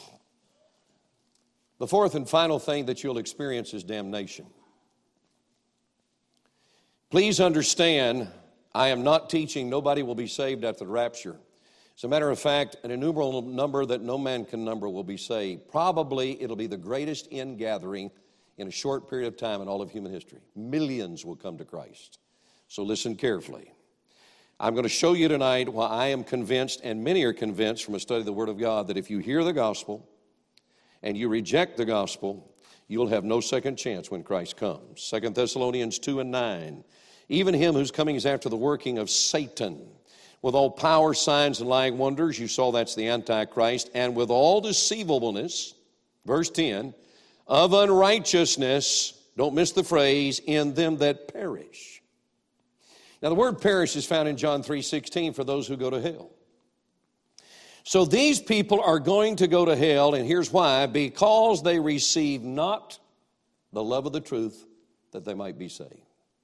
The fourth and final thing that you'll experience is damnation. Please understand, I am not teaching nobody will be saved after the rapture. As a matter of fact, an innumerable number that no man can number will be saved. Probably it'll be the greatest ingathering in a short period of time in all of human history. Millions will come to Christ. So listen carefully. I'm going to show you tonight why I am convinced, and many are convinced from a study of the Word of God, that if you hear the gospel and you reject the gospel, you'll have no second chance when Christ comes. 2 Thessalonians 2 and 9. Even him whose coming is after the working of Satan, with all power, signs, and lying wonders, you saw that's the Antichrist, and with all deceivableness, verse 10, of unrighteousness, don't miss the phrase, in them that perish. Now the word perish is found in John 3:16 for those who go to hell. So these people are going to go to hell, and here's why. Because they receive not the love of the truth that they might be saved.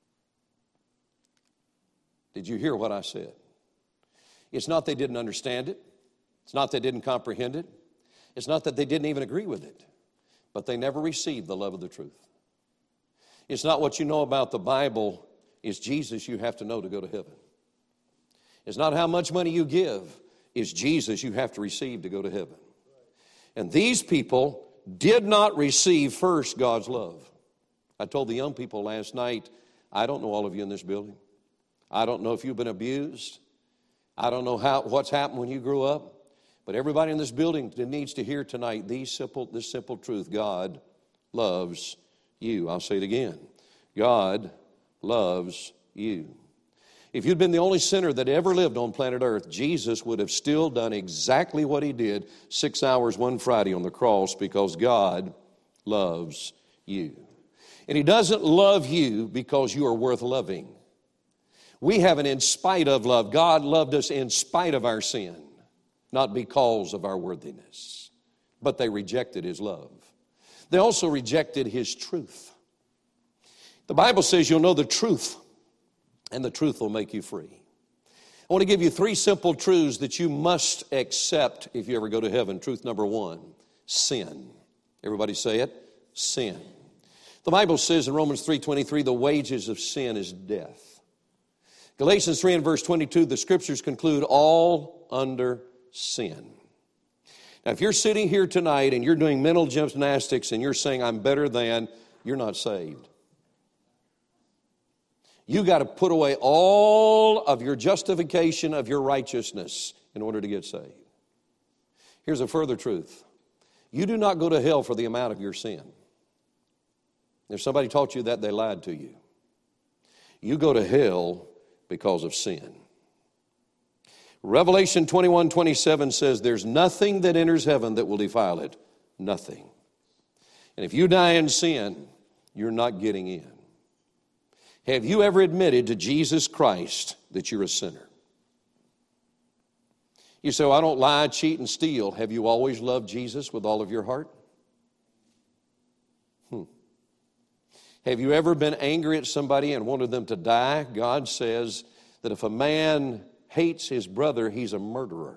Did you hear what I said? It's not they didn't understand it. It's not they didn't comprehend it. It's not that they didn't even agree with it. But they never received the love of the truth. It's not what you know about the Bible. It's Jesus you have to know to go to heaven. It's not how much money you give. It's Jesus you have to receive to go to heaven. And these people did not receive first God's love. I told the young people last night, I don't know all of you in this building. I don't know if you've been abused. I don't know what's happened when you grew up. But everybody in this building needs to hear tonight this simple truth. God loves you. I'll say it again. God loves you. If you'd been the only sinner that ever lived on planet Earth, Jesus would have still done exactly what he did 6 hours one Friday on the cross, because God loves you. And he doesn't love you because you are worth loving. We have an in spite of love. God loved us in spite of our sin, not because of our worthiness. But they rejected his love. They also rejected his truth. The Bible says you'll know the truth, and the truth will make you free. I want to give you 3 simple truths that you must accept if you ever go to heaven. Truth number 1, sin. Everybody say it, sin. The Bible says in Romans 3:23, the wages of sin is death. Galatians 3 and verse 22, the scriptures conclude all under sin. Now, if you're sitting here tonight and you're doing mental gymnastics and you're saying, I'm better than, you're not saved. You got to put away all of your justification of your righteousness in order to get saved. Here's a further truth. You do not go to hell for the amount of your sin. If somebody taught you that, they lied to you. You go to hell because of sin. Revelation 21:27 says there's nothing that enters heaven that will defile it. Nothing. And if you die in sin, you're not getting in. Have you ever admitted to Jesus Christ that you're a sinner? You say, well, I don't lie, cheat, and steal. Have you always loved Jesus with all of your heart? Have you ever been angry at somebody and wanted them to die? God says that if a man hates his brother, he's a murderer.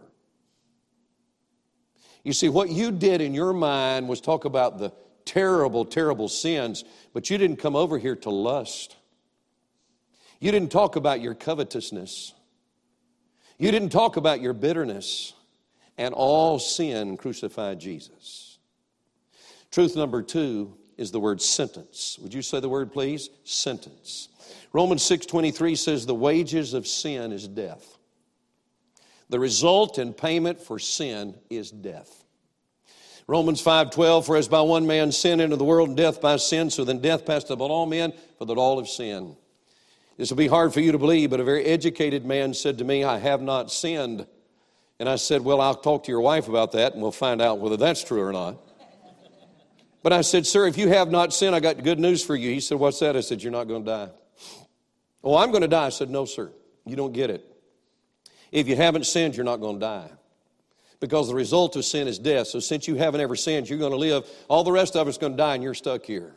You see, what you did in your mind was talk about the terrible, terrible sins, but you didn't come over here to lust. You didn't talk about your covetousness. You didn't talk about your bitterness. And all sin crucified Jesus. Truth number 2 is the word sentence. Would you say the word, please? Sentence. Romans 6:23 says the wages of sin is death. The result and payment for sin is death. Romans 5:12, for as by one man sin into the world, and death by sin, so then death passed upon all men, for that all have sinned. This will be hard for you to believe, but a very educated man said to me, I have not sinned. And I said, well, I'll talk to your wife about that, and we'll find out whether that's true or not. But I said, sir, if you have not sinned, I got good news for you. He said, what's that? I said, you're not going to die. Oh, I'm going to die. I said, no, sir, you don't get it. If you haven't sinned, you're not going to die. Because the result of sin is death. So since you haven't ever sinned, you're going to live. All the rest of us are going to die, and you're stuck here.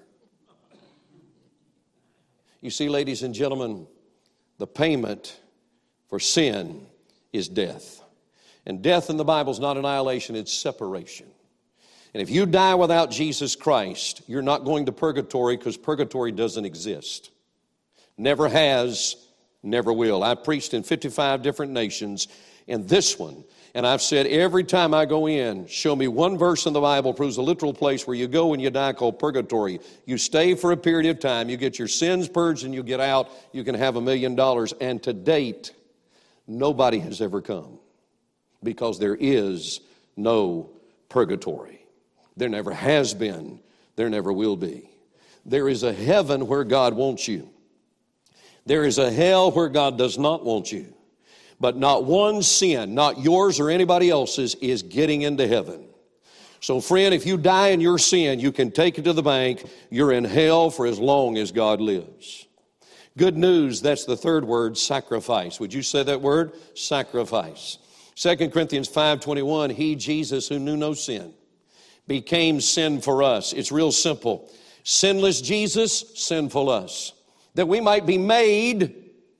You see, ladies and gentlemen, the payment for sin is death. And death in the Bible is not annihilation, it's separation. And if you die without Jesus Christ, you're not going to purgatory, because purgatory doesn't exist. Never has, never will. I've preached in 55 different nations, and this one, and I've said every time I go in, show me one verse in the Bible proves a literal place where you go when you die called purgatory. You stay for a period of time, you get your sins purged, and you get out, you can have $1 million. And to date, nobody has ever come, because there is no purgatory. There never has been, there never will be. There is a heaven where God wants you. There is a hell where God does not want you. But not one sin, not yours or anybody else's, is getting into heaven. So friend, if you die in your sin, you can take it to the bank. You're in hell for as long as God lives. Good news, that's the third word, sacrifice. Would you say that word? Sacrifice. 2 Corinthians 5:21, he, Jesus, who knew no sin, became sin for us. It's real simple. Sinless Jesus, sinful us. That we might be made,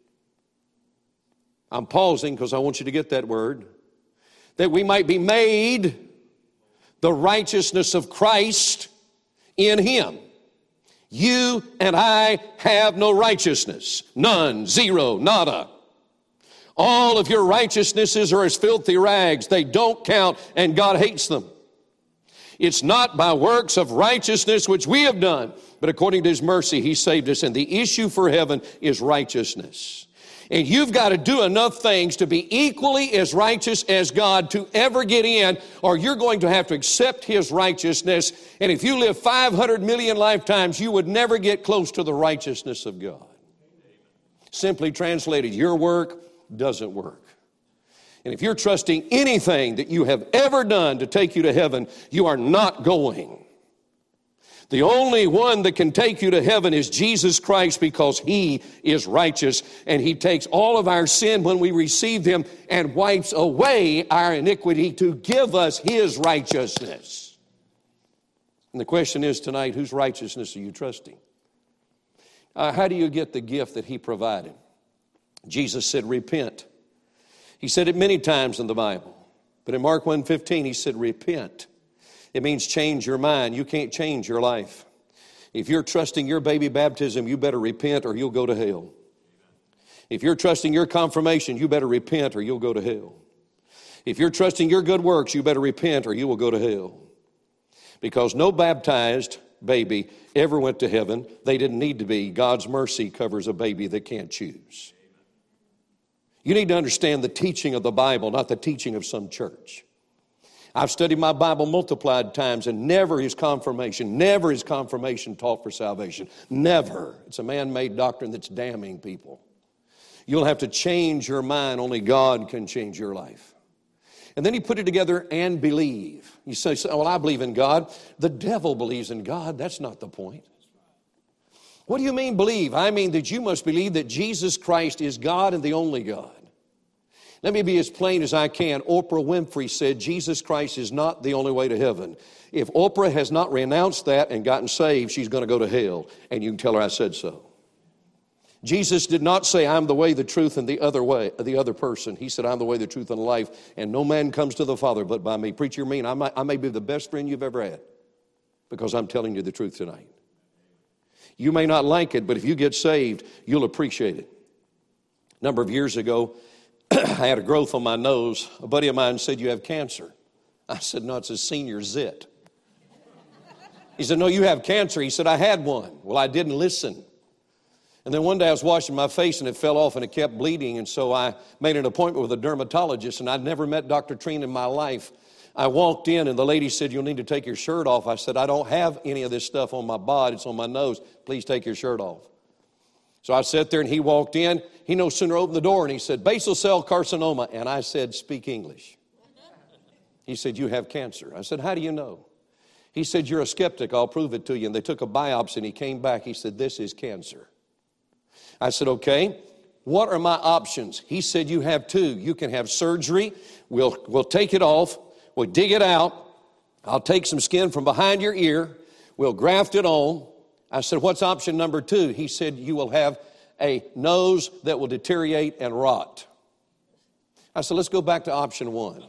I'm pausing because I want you to get that word, that we might be made the righteousness of Christ in him. You and I have no righteousness. None, zero, nada. All of your righteousnesses are as filthy rags. They don't count, and God hates them. It's not by works of righteousness which we have done, but according to his mercy, he saved us. And the issue for heaven is righteousness. And you've got to do enough things to be equally as righteous as God to ever get in, or you're going to have to accept His righteousness. And if you live 500 million lifetimes, you would never get close to the righteousness of God. Simply translated, your work doesn't work. And if you're trusting anything that you have ever done to take you to heaven, you are not going. The only one that can take you to heaven is Jesus Christ, because He is righteous, and He takes all of our sin when we receive Him and wipes away our iniquity to give us His righteousness. And the question is tonight, whose righteousness are you trusting? How do you get the gift that He provided? Jesus said, repent. He said it many times in the Bible. But in Mark 1:15, He said, repent. It means change your mind. You can't change your life. If you're trusting your baby baptism, you better repent or you'll go to hell. If you're trusting your confirmation, you better repent or you'll go to hell. If you're trusting your good works, you better repent or you will go to hell. Because no baptized baby ever went to heaven. They didn't need to be. God's mercy covers a baby that can't choose. You need to understand the teaching of the Bible, not the teaching of some church. I've studied my Bible multiplied times, and never is confirmation taught for salvation. Never. It's a man-made doctrine that's damning people. You'll have to change your mind. Only God can change your life. And then He put it together, and believe. You say, well, I believe in God. The devil believes in God. That's not the point. What do you mean believe? I mean that you must believe that Jesus Christ is God and the only God. Let me be as plain as I can. Oprah Winfrey said Jesus Christ is not the only way to heaven. If Oprah has not renounced that and gotten saved, she's going to go to hell. And you can tell her I said so. Jesus did not say, I'm the way, the truth, and the other person. He said, I'm the way, the truth, and the life, and no man comes to the Father but by me. Preacher, mean, I may be the best friend you've ever had, because I'm telling you the truth tonight. You may not like it, but if you get saved, you'll appreciate it. A number of years ago, I had a growth on my nose. A buddy of mine said, you have cancer. I said, no, it's a senior zit. He said, no, you have cancer. He said, I had one. Well, I didn't listen. And then one day I was washing my face and it fell off and it kept bleeding. And so I made an appointment with a dermatologist, and I'd never met Dr. Treen in my life. I walked in and the lady said, you'll need to take your shirt off. I said, I don't have any of this stuff on my body. It's on my nose. Please take your shirt off. So I sat there and he walked in. He no sooner opened the door and he said, basal cell carcinoma. And I said, speak English. He said, you have cancer. I said, how do you know? He said, you're a skeptic. I'll prove it to you. And they took a biopsy and he came back. He said, this is cancer. I said, okay, what are my options? He said, you have two. You can have surgery. We'll take it off. We'll dig it out. I'll take some skin from behind your ear. We'll graft it on. I said, what's option number two? He said, you will have a nose that will deteriorate and rot. I said, let's go back to option one.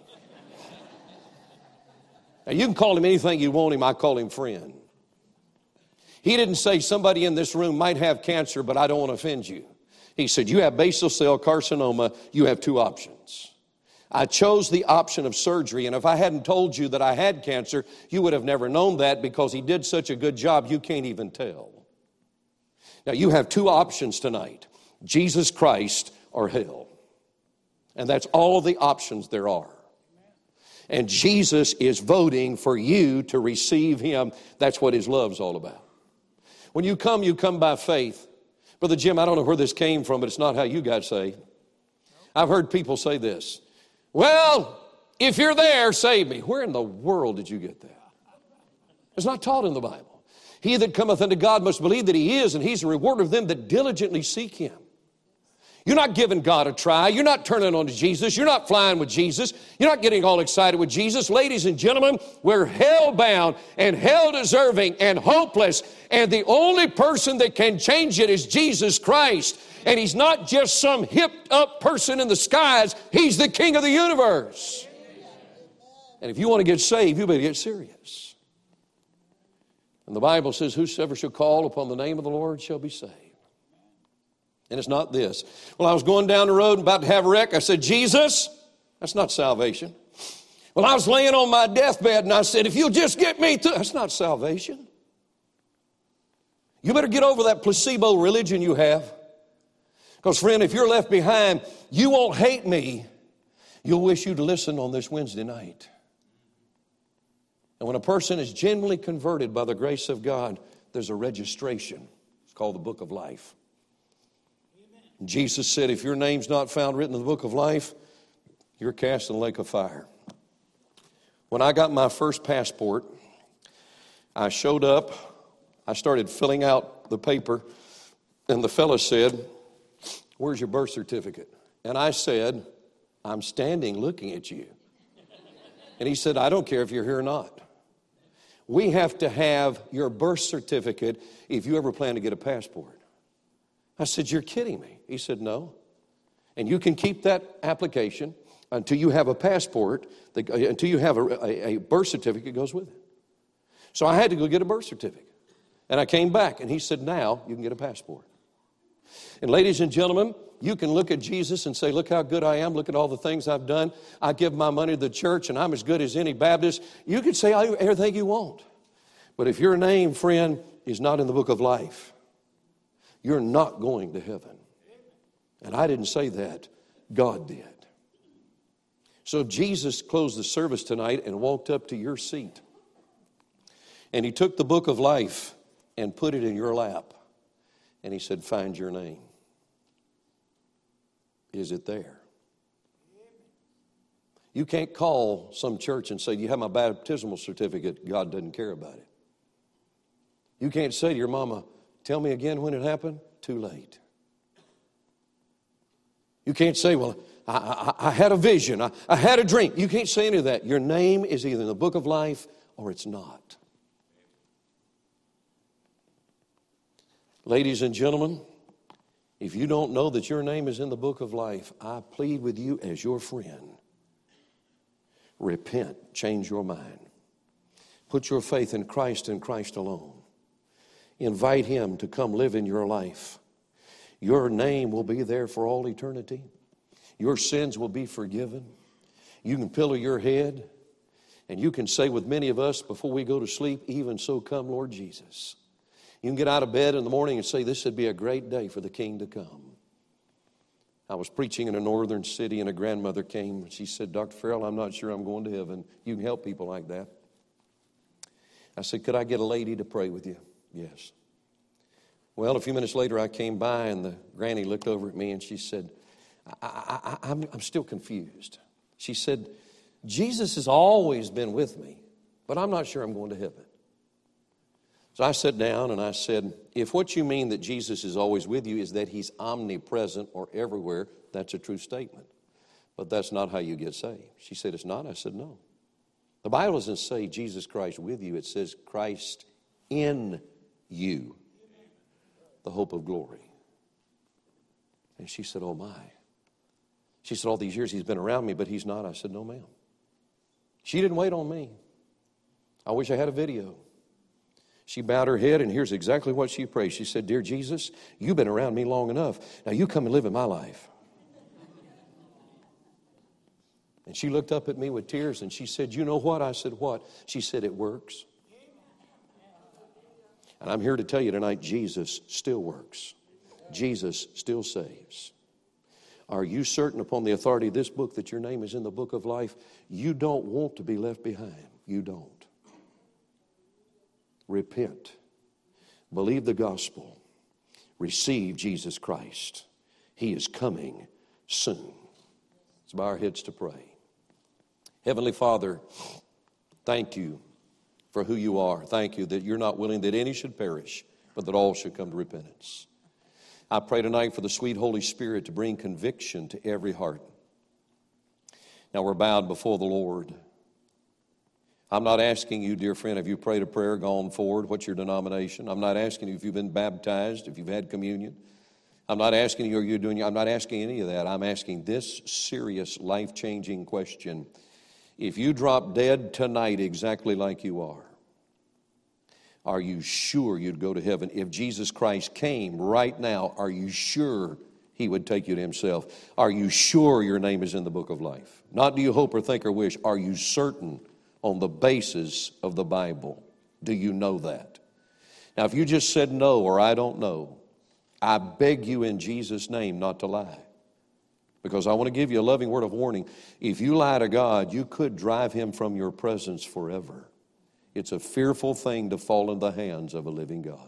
Now, you can call him anything you want him. I call him friend. He didn't say somebody in this room might have cancer, but I don't want to offend you. He said, you have basal cell carcinoma. You have two options. I chose the option of surgery, and if I hadn't told you that I had cancer, you would have never known that, because he did such a good job, you can't even tell. Now, you have two options tonight, Jesus Christ or hell. And that's all the options there are. And Jesus is voting for you to receive Him. That's what His love's all about. When you come by faith. Brother Jim, I don't know where this came from, but it's not how you got saved. I've heard people say this. Well, if you're there, save me. Where in the world did you get that? It's not taught in the Bible. He that cometh unto God must believe that He is, and He's a rewarder of them that diligently seek Him. You're not giving God a try. You're not turning on to Jesus. You're not flying with Jesus. You're not getting all excited with Jesus. Ladies and gentlemen, we're hell-bound and hell-deserving and hopeless, and the only person that can change it is Jesus Christ. And He's not just some hipped-up person in the skies. He's the King of the universe. And if you want to get saved, you better get serious. And the Bible says, whosoever shall call upon the name of the Lord shall be saved. And it's not this. Well, I was going down the road and about to have a wreck. I said, Jesus, that's not salvation. Well, I was laying on my deathbed and I said, if you'll just get me through, that's not salvation. You better get over that placebo religion you have. Because, friend, if you're left behind, you won't hate me. You'll wish you'd listened on this Wednesday night. And when a person is genuinely converted by the grace of God, there's a registration. It's called the book of life. Amen. Jesus said, if your name's not found written in the book of life, you're cast in the lake of fire. When I got my first passport, I showed up. I started filling out the paper, and the fellow said, where's your birth certificate? And I said, I'm standing looking at you. And he said, I don't care if you're here or not. We have to have your birth certificate if you ever plan to get a passport. I said, you're kidding me. He said, no. And you can keep that application until you have a passport, until you have a birth certificate goes with it. So I had to go get a birth certificate. And I came back, and he said, now you can get a passport. And ladies and gentlemen, you can look at Jesus and say, look how good I am. Look at all the things I've done. I give my money to the church, and I'm as good as any Baptist. You can say everything you want. But if your name, friend, is not in the book of life, you're not going to heaven. And I didn't say that. God did. So if Jesus closed the service tonight and walked up to your seat, and he took the book of life and put it in your lap, and he said, find your name. Is it there? You can't call some church and say, you have my baptismal certificate. God doesn't care about it. You can't say to your mama, tell me again when it happened. Too late. You can't say, well, I had a vision. I had a dream. You can't say any of that. Your name is either in the book of life or it's not. Ladies and gentlemen, if you don't know that your name is in the book of life, I plead with you as your friend. Repent. Change your mind. Put your faith in Christ and Christ alone. Invite him to come live in your life. Your name will be there for all eternity. Your sins will be forgiven. You can pillow your head, and you can say with many of us before we go to sleep, even so come, Lord Jesus. You can get out of bed in the morning and say, this would be a great day for the King to come. I was preaching in a northern city, and a grandmother came. She said, Dr. Farrell, I'm not sure I'm going to heaven. You can help people like that. I said, could I get a lady to pray with you? Yes. Well, a few minutes later, I came by, and the granny looked over at me, and she said, I'm still confused. She said, Jesus has always been with me, but I'm not sure I'm going to heaven. So I sat down and I said, if what you mean that Jesus is always with you is that he's omnipresent or everywhere, that's a true statement. But that's not how you get saved. She said, it's not. I said, no. The Bible doesn't say Jesus Christ with you. It says Christ in you, the hope of glory. And she said, oh my. She said, all these years he's been around me, but he's not. I said, no, ma'am. She didn't wait on me. I wish I had a video. She bowed her head, and here's exactly what she prayed. She said, dear Jesus, you've been around me long enough. Now you come and live in my life. And she looked up at me with tears, and she said, you know what? I said, what? She said, it works. And I'm here to tell you tonight, Jesus still works. Jesus still saves. Are you certain upon the authority of this book that your name is in the book of life? You don't want to be left behind. You don't. Repent. Believe the gospel. Receive Jesus Christ. He is coming soon. Let's bow our heads to pray. Heavenly Father, thank you for who you are. Thank you that you're not willing that any should perish, but that all should come to repentance. I pray tonight for the sweet Holy Spirit to bring conviction to every heart. Now we're bowed before the Lord. I'm not asking you, dear friend, have you prayed a prayer, gone forward, what's your denomination? I'm not asking you if you've been baptized, if you've had communion. I'm not asking you, I'm not asking any of that. I'm asking this serious, life-changing question. If you drop dead tonight exactly like you are you sure you'd go to heaven? If Jesus Christ came right now, are you sure he would take you to himself? Are you sure your name is in the book of life? Not do you hope or think or wish. Are you certain on the basis of the Bible? Do you know that? Now, if you just said no or I don't know, I beg you in Jesus' name not to lie. Because I want to give you a loving word of warning. If you lie to God, you could drive Him from your presence forever. It's a fearful thing to fall in the hands of a living God.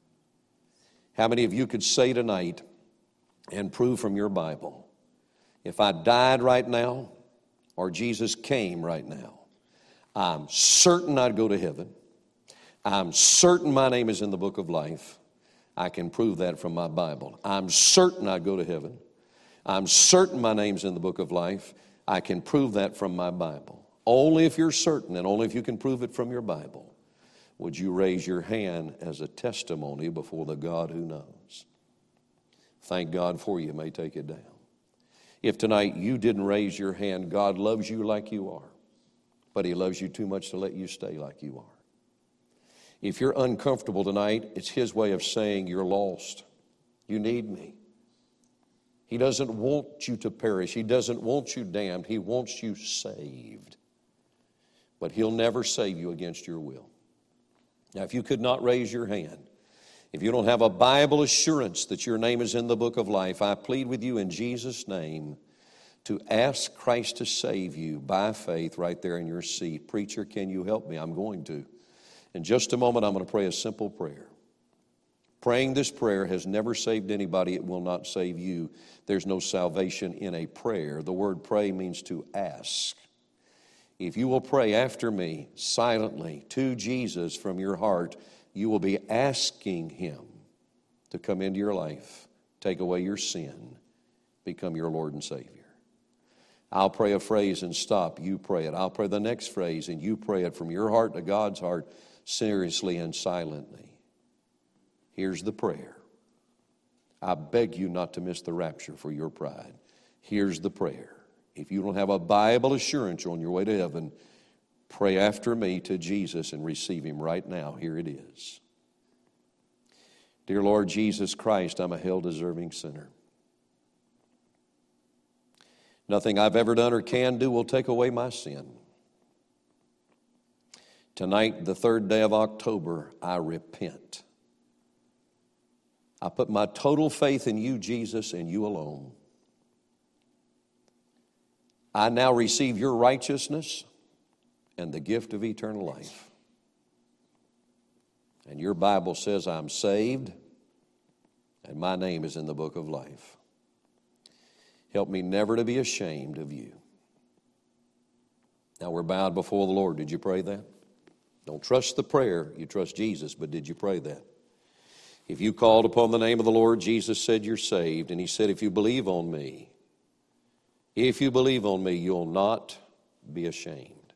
How many of you could say tonight and prove from your Bible, if I died right now or Jesus came right now, I'm certain I'd go to heaven. I'm certain my name is in the book of life. I can prove that from my Bible. I'm certain I'd go to heaven. I'm certain my name's in the book of life. I can prove that from my Bible. Only if you're certain and only if you can prove it from your Bible would you raise your hand as a testimony before the God who knows. Thank God for you. You may take it down. If tonight you didn't raise your hand, God loves you like you are, but He loves you too much to let you stay like you are. If you're uncomfortable tonight, it's His way of saying you're lost. You need me. He doesn't want you to perish. He doesn't want you damned. He wants you saved. But He'll never save you against your will. Now, if you could not raise your hand, if you don't have a Bible assurance that your name is in the book of life, I plead with you in Jesus' name to ask Christ to save you by faith right there in your seat. Preacher, can you help me? I'm going to. In just a moment, I'm going to pray a simple prayer. Praying this prayer has never saved anybody. It will not save you. There's no salvation in a prayer. The word pray means to ask. If you will pray after me silently to Jesus from your heart, you will be asking Him to come into your life, take away your sin, become your Lord and Savior. I'll pray a phrase and stop. You pray it. I'll pray the next phrase and you pray it from your heart to God's heart, seriously and silently. Here's the prayer. I beg you not to miss the rapture for your pride. Here's the prayer. If you don't have a Bible assurance on your way to heaven, pray after me to Jesus and receive Him right now. Here it is. Dear Lord Jesus Christ, I'm a hell-deserving sinner. Nothing I've ever done or can do will take away my sin. Tonight, the 3rd day of October, I repent. I put my total faith in you, Jesus, and you alone. I now receive your righteousness and the gift of eternal life. And your Bible says I'm saved and my name is in the book of life. Help me never to be ashamed of you. Now we're bowed before the Lord. Did you pray that? Don't trust the prayer. You trust Jesus, but did you pray that? If you called upon the name of the Lord, Jesus said you're saved. And He said, if you believe on me, you'll not be ashamed.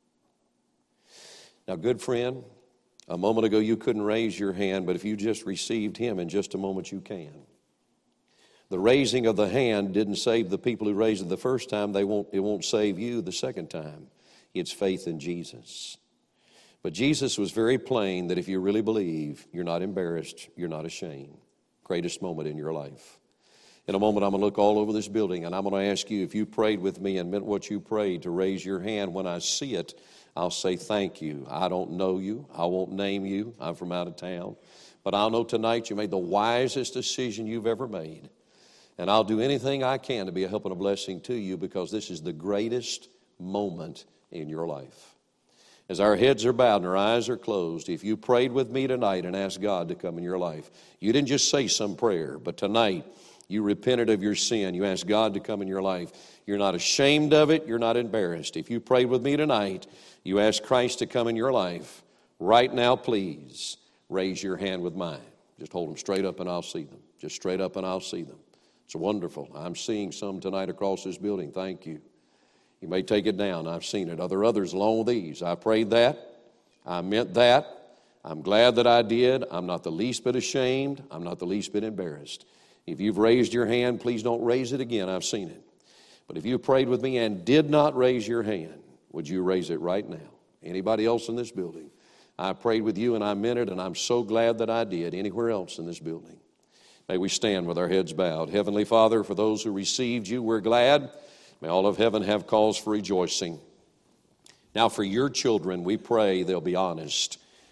Now, good friend, a moment ago you couldn't raise your hand, but if you just received Him in just a moment, you can. The raising of the hand didn't save the people who raised it the first time. It won't save you the second time. It's faith in Jesus. But Jesus was very plain that if you really believe, you're not embarrassed, you're not ashamed. Greatest moment in your life. In a moment, I'm going to look all over this building, and I'm going to ask you, if you prayed with me and meant what you prayed, to raise your hand. When I see it, I'll say thank you. I don't know you. I won't name you. I'm from out of town. But I'll know tonight you made the wisest decision you've ever made. And I'll do anything I can to be a help and a blessing to you, because this is the greatest moment in your life. As our heads are bowed and our eyes are closed, if you prayed with me tonight and asked God to come in your life, you didn't just say some prayer, but tonight you repented of your sin. You asked God to come in your life. You're not ashamed of it. You're not embarrassed. If you prayed with me tonight, you asked Christ to come in your life. Right now, please raise your hand with mine. Just hold them straight up and I'll see them. Just straight up and I'll see them. It's wonderful. I'm seeing some tonight across this building. Thank you. You may take it down. I've seen it. Others along with these. I prayed that. I meant that. I'm glad that I did. I'm not the least bit ashamed. I'm not the least bit embarrassed. If you've raised your hand, please don't raise it again. I've seen it. But if you prayed with me and did not raise your hand, would you raise it right now? Anybody else in this building? I prayed with you and I meant it, and I'm so glad that I did. Anywhere else in this building? May we stand with our heads bowed. Heavenly Father, for those who received you, we're glad. May all of heaven have cause for rejoicing. Now for your children, we pray they'll be honest.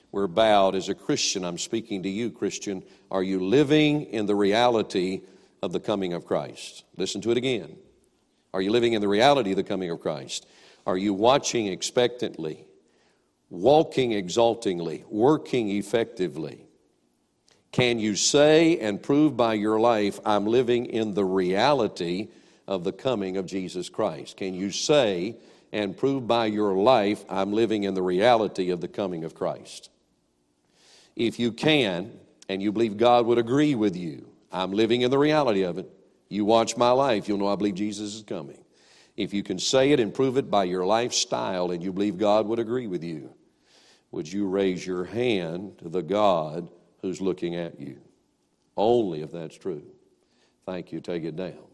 we're bowed. As a Christian, I'm speaking to you, Christian. Are you living in the reality of the coming of Christ? Listen to it again. Are you living in the reality of the coming of Christ? Are you watching expectantly, walking exaltingly, working effectively? Can you say and prove by your life, I'm living in the reality of the coming of Jesus Christ? Can you say and prove by your life, I'm living in the reality of the coming of Christ? If you can, and you believe God would agree with you, I'm living in the reality of it. You watch my life, you'll know I believe Jesus is coming. If you can say it and prove it by your lifestyle and you believe God would agree with you, would you raise your hand to the God who's looking at you? Only if that's true. Thank you. Take it down.